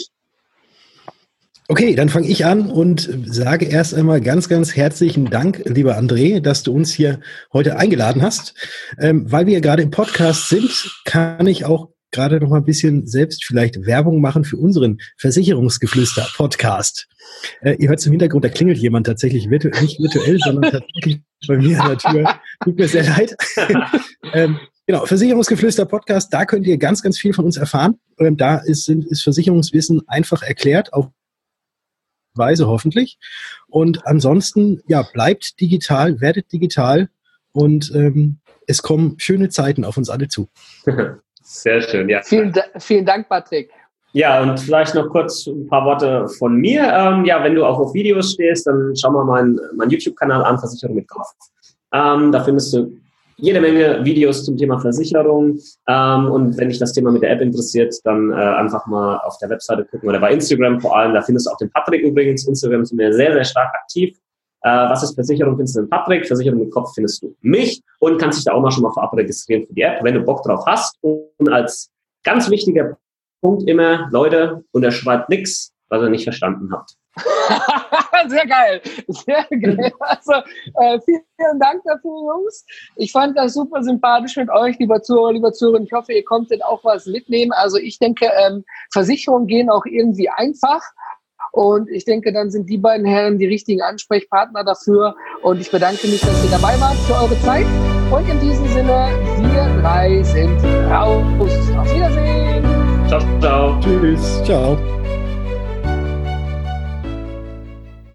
[SPEAKER 4] Okay, dann fange ich an und sage erst einmal ganz, ganz herzlichen Dank, lieber André, dass du uns hier heute eingeladen hast. Ähm, weil wir ja gerade im Podcast sind, kann ich auch gerade noch mal ein bisschen selbst vielleicht Werbung machen für unseren Versicherungsgeflüster-Podcast. Äh, ihr hört im Hintergrund, da klingelt jemand tatsächlich virtu- nicht virtuell, sondern tatsächlich bei mir an der Tür. Tut mir sehr leid. ähm, Genau, Versicherungsgeflüster-Podcast, da könnt ihr ganz, ganz viel von uns erfahren. Ähm, da ist, sind, ist Versicherungswissen einfach erklärt, auf Weise hoffentlich. Und ansonsten, ja, bleibt digital, werdet digital und ähm, es kommen schöne Zeiten auf uns alle zu.
[SPEAKER 3] Sehr schön, ja.
[SPEAKER 2] Vielen, vielen Dank, Patrick.
[SPEAKER 3] Ja, und vielleicht noch kurz ein paar Worte von mir. Ähm, ja, wenn du auch auf Videos stehst, dann schau mal meinen mein YouTube-Kanal an, Versicherung mit Kopf. Ähm, da findest du jede Menge Videos zum Thema Versicherung. Ähm, und wenn dich das Thema mit der App interessiert, dann äh, einfach mal auf der Webseite gucken oder bei Instagram vor allem. Da findest du auch den Patrick übrigens. Instagram sind wir sehr, sehr stark aktiv. Äh, was ist Versicherung? Findest du den Patrick. Versicherung mit Kopf findest du mich. Und kannst dich da auch mal schon mal vorab registrieren für die App, wenn du Bock drauf hast. Und als ganz wichtiger Punkt immer, Leute, unterschreibt nichts, was ihr nicht verstanden habt.
[SPEAKER 2] Sehr geil, sehr geil. Also äh, vielen Dank dafür, Jungs. Ich fand das super sympathisch mit euch, lieber Zuhörer, lieber Zuhörer. Ich hoffe, ihr konntet auch was mitnehmen. Also ich denke, ähm, Versicherungen gehen auch irgendwie einfach. Und ich denke, dann sind die beiden Herren die richtigen Ansprechpartner dafür. Und ich bedanke mich, dass ihr dabei wart für eure Zeit. Und in diesem Sinne, wir drei sind raus. Auf Wiedersehen.
[SPEAKER 3] Ciao, ciao.
[SPEAKER 4] Tschüss. Ciao.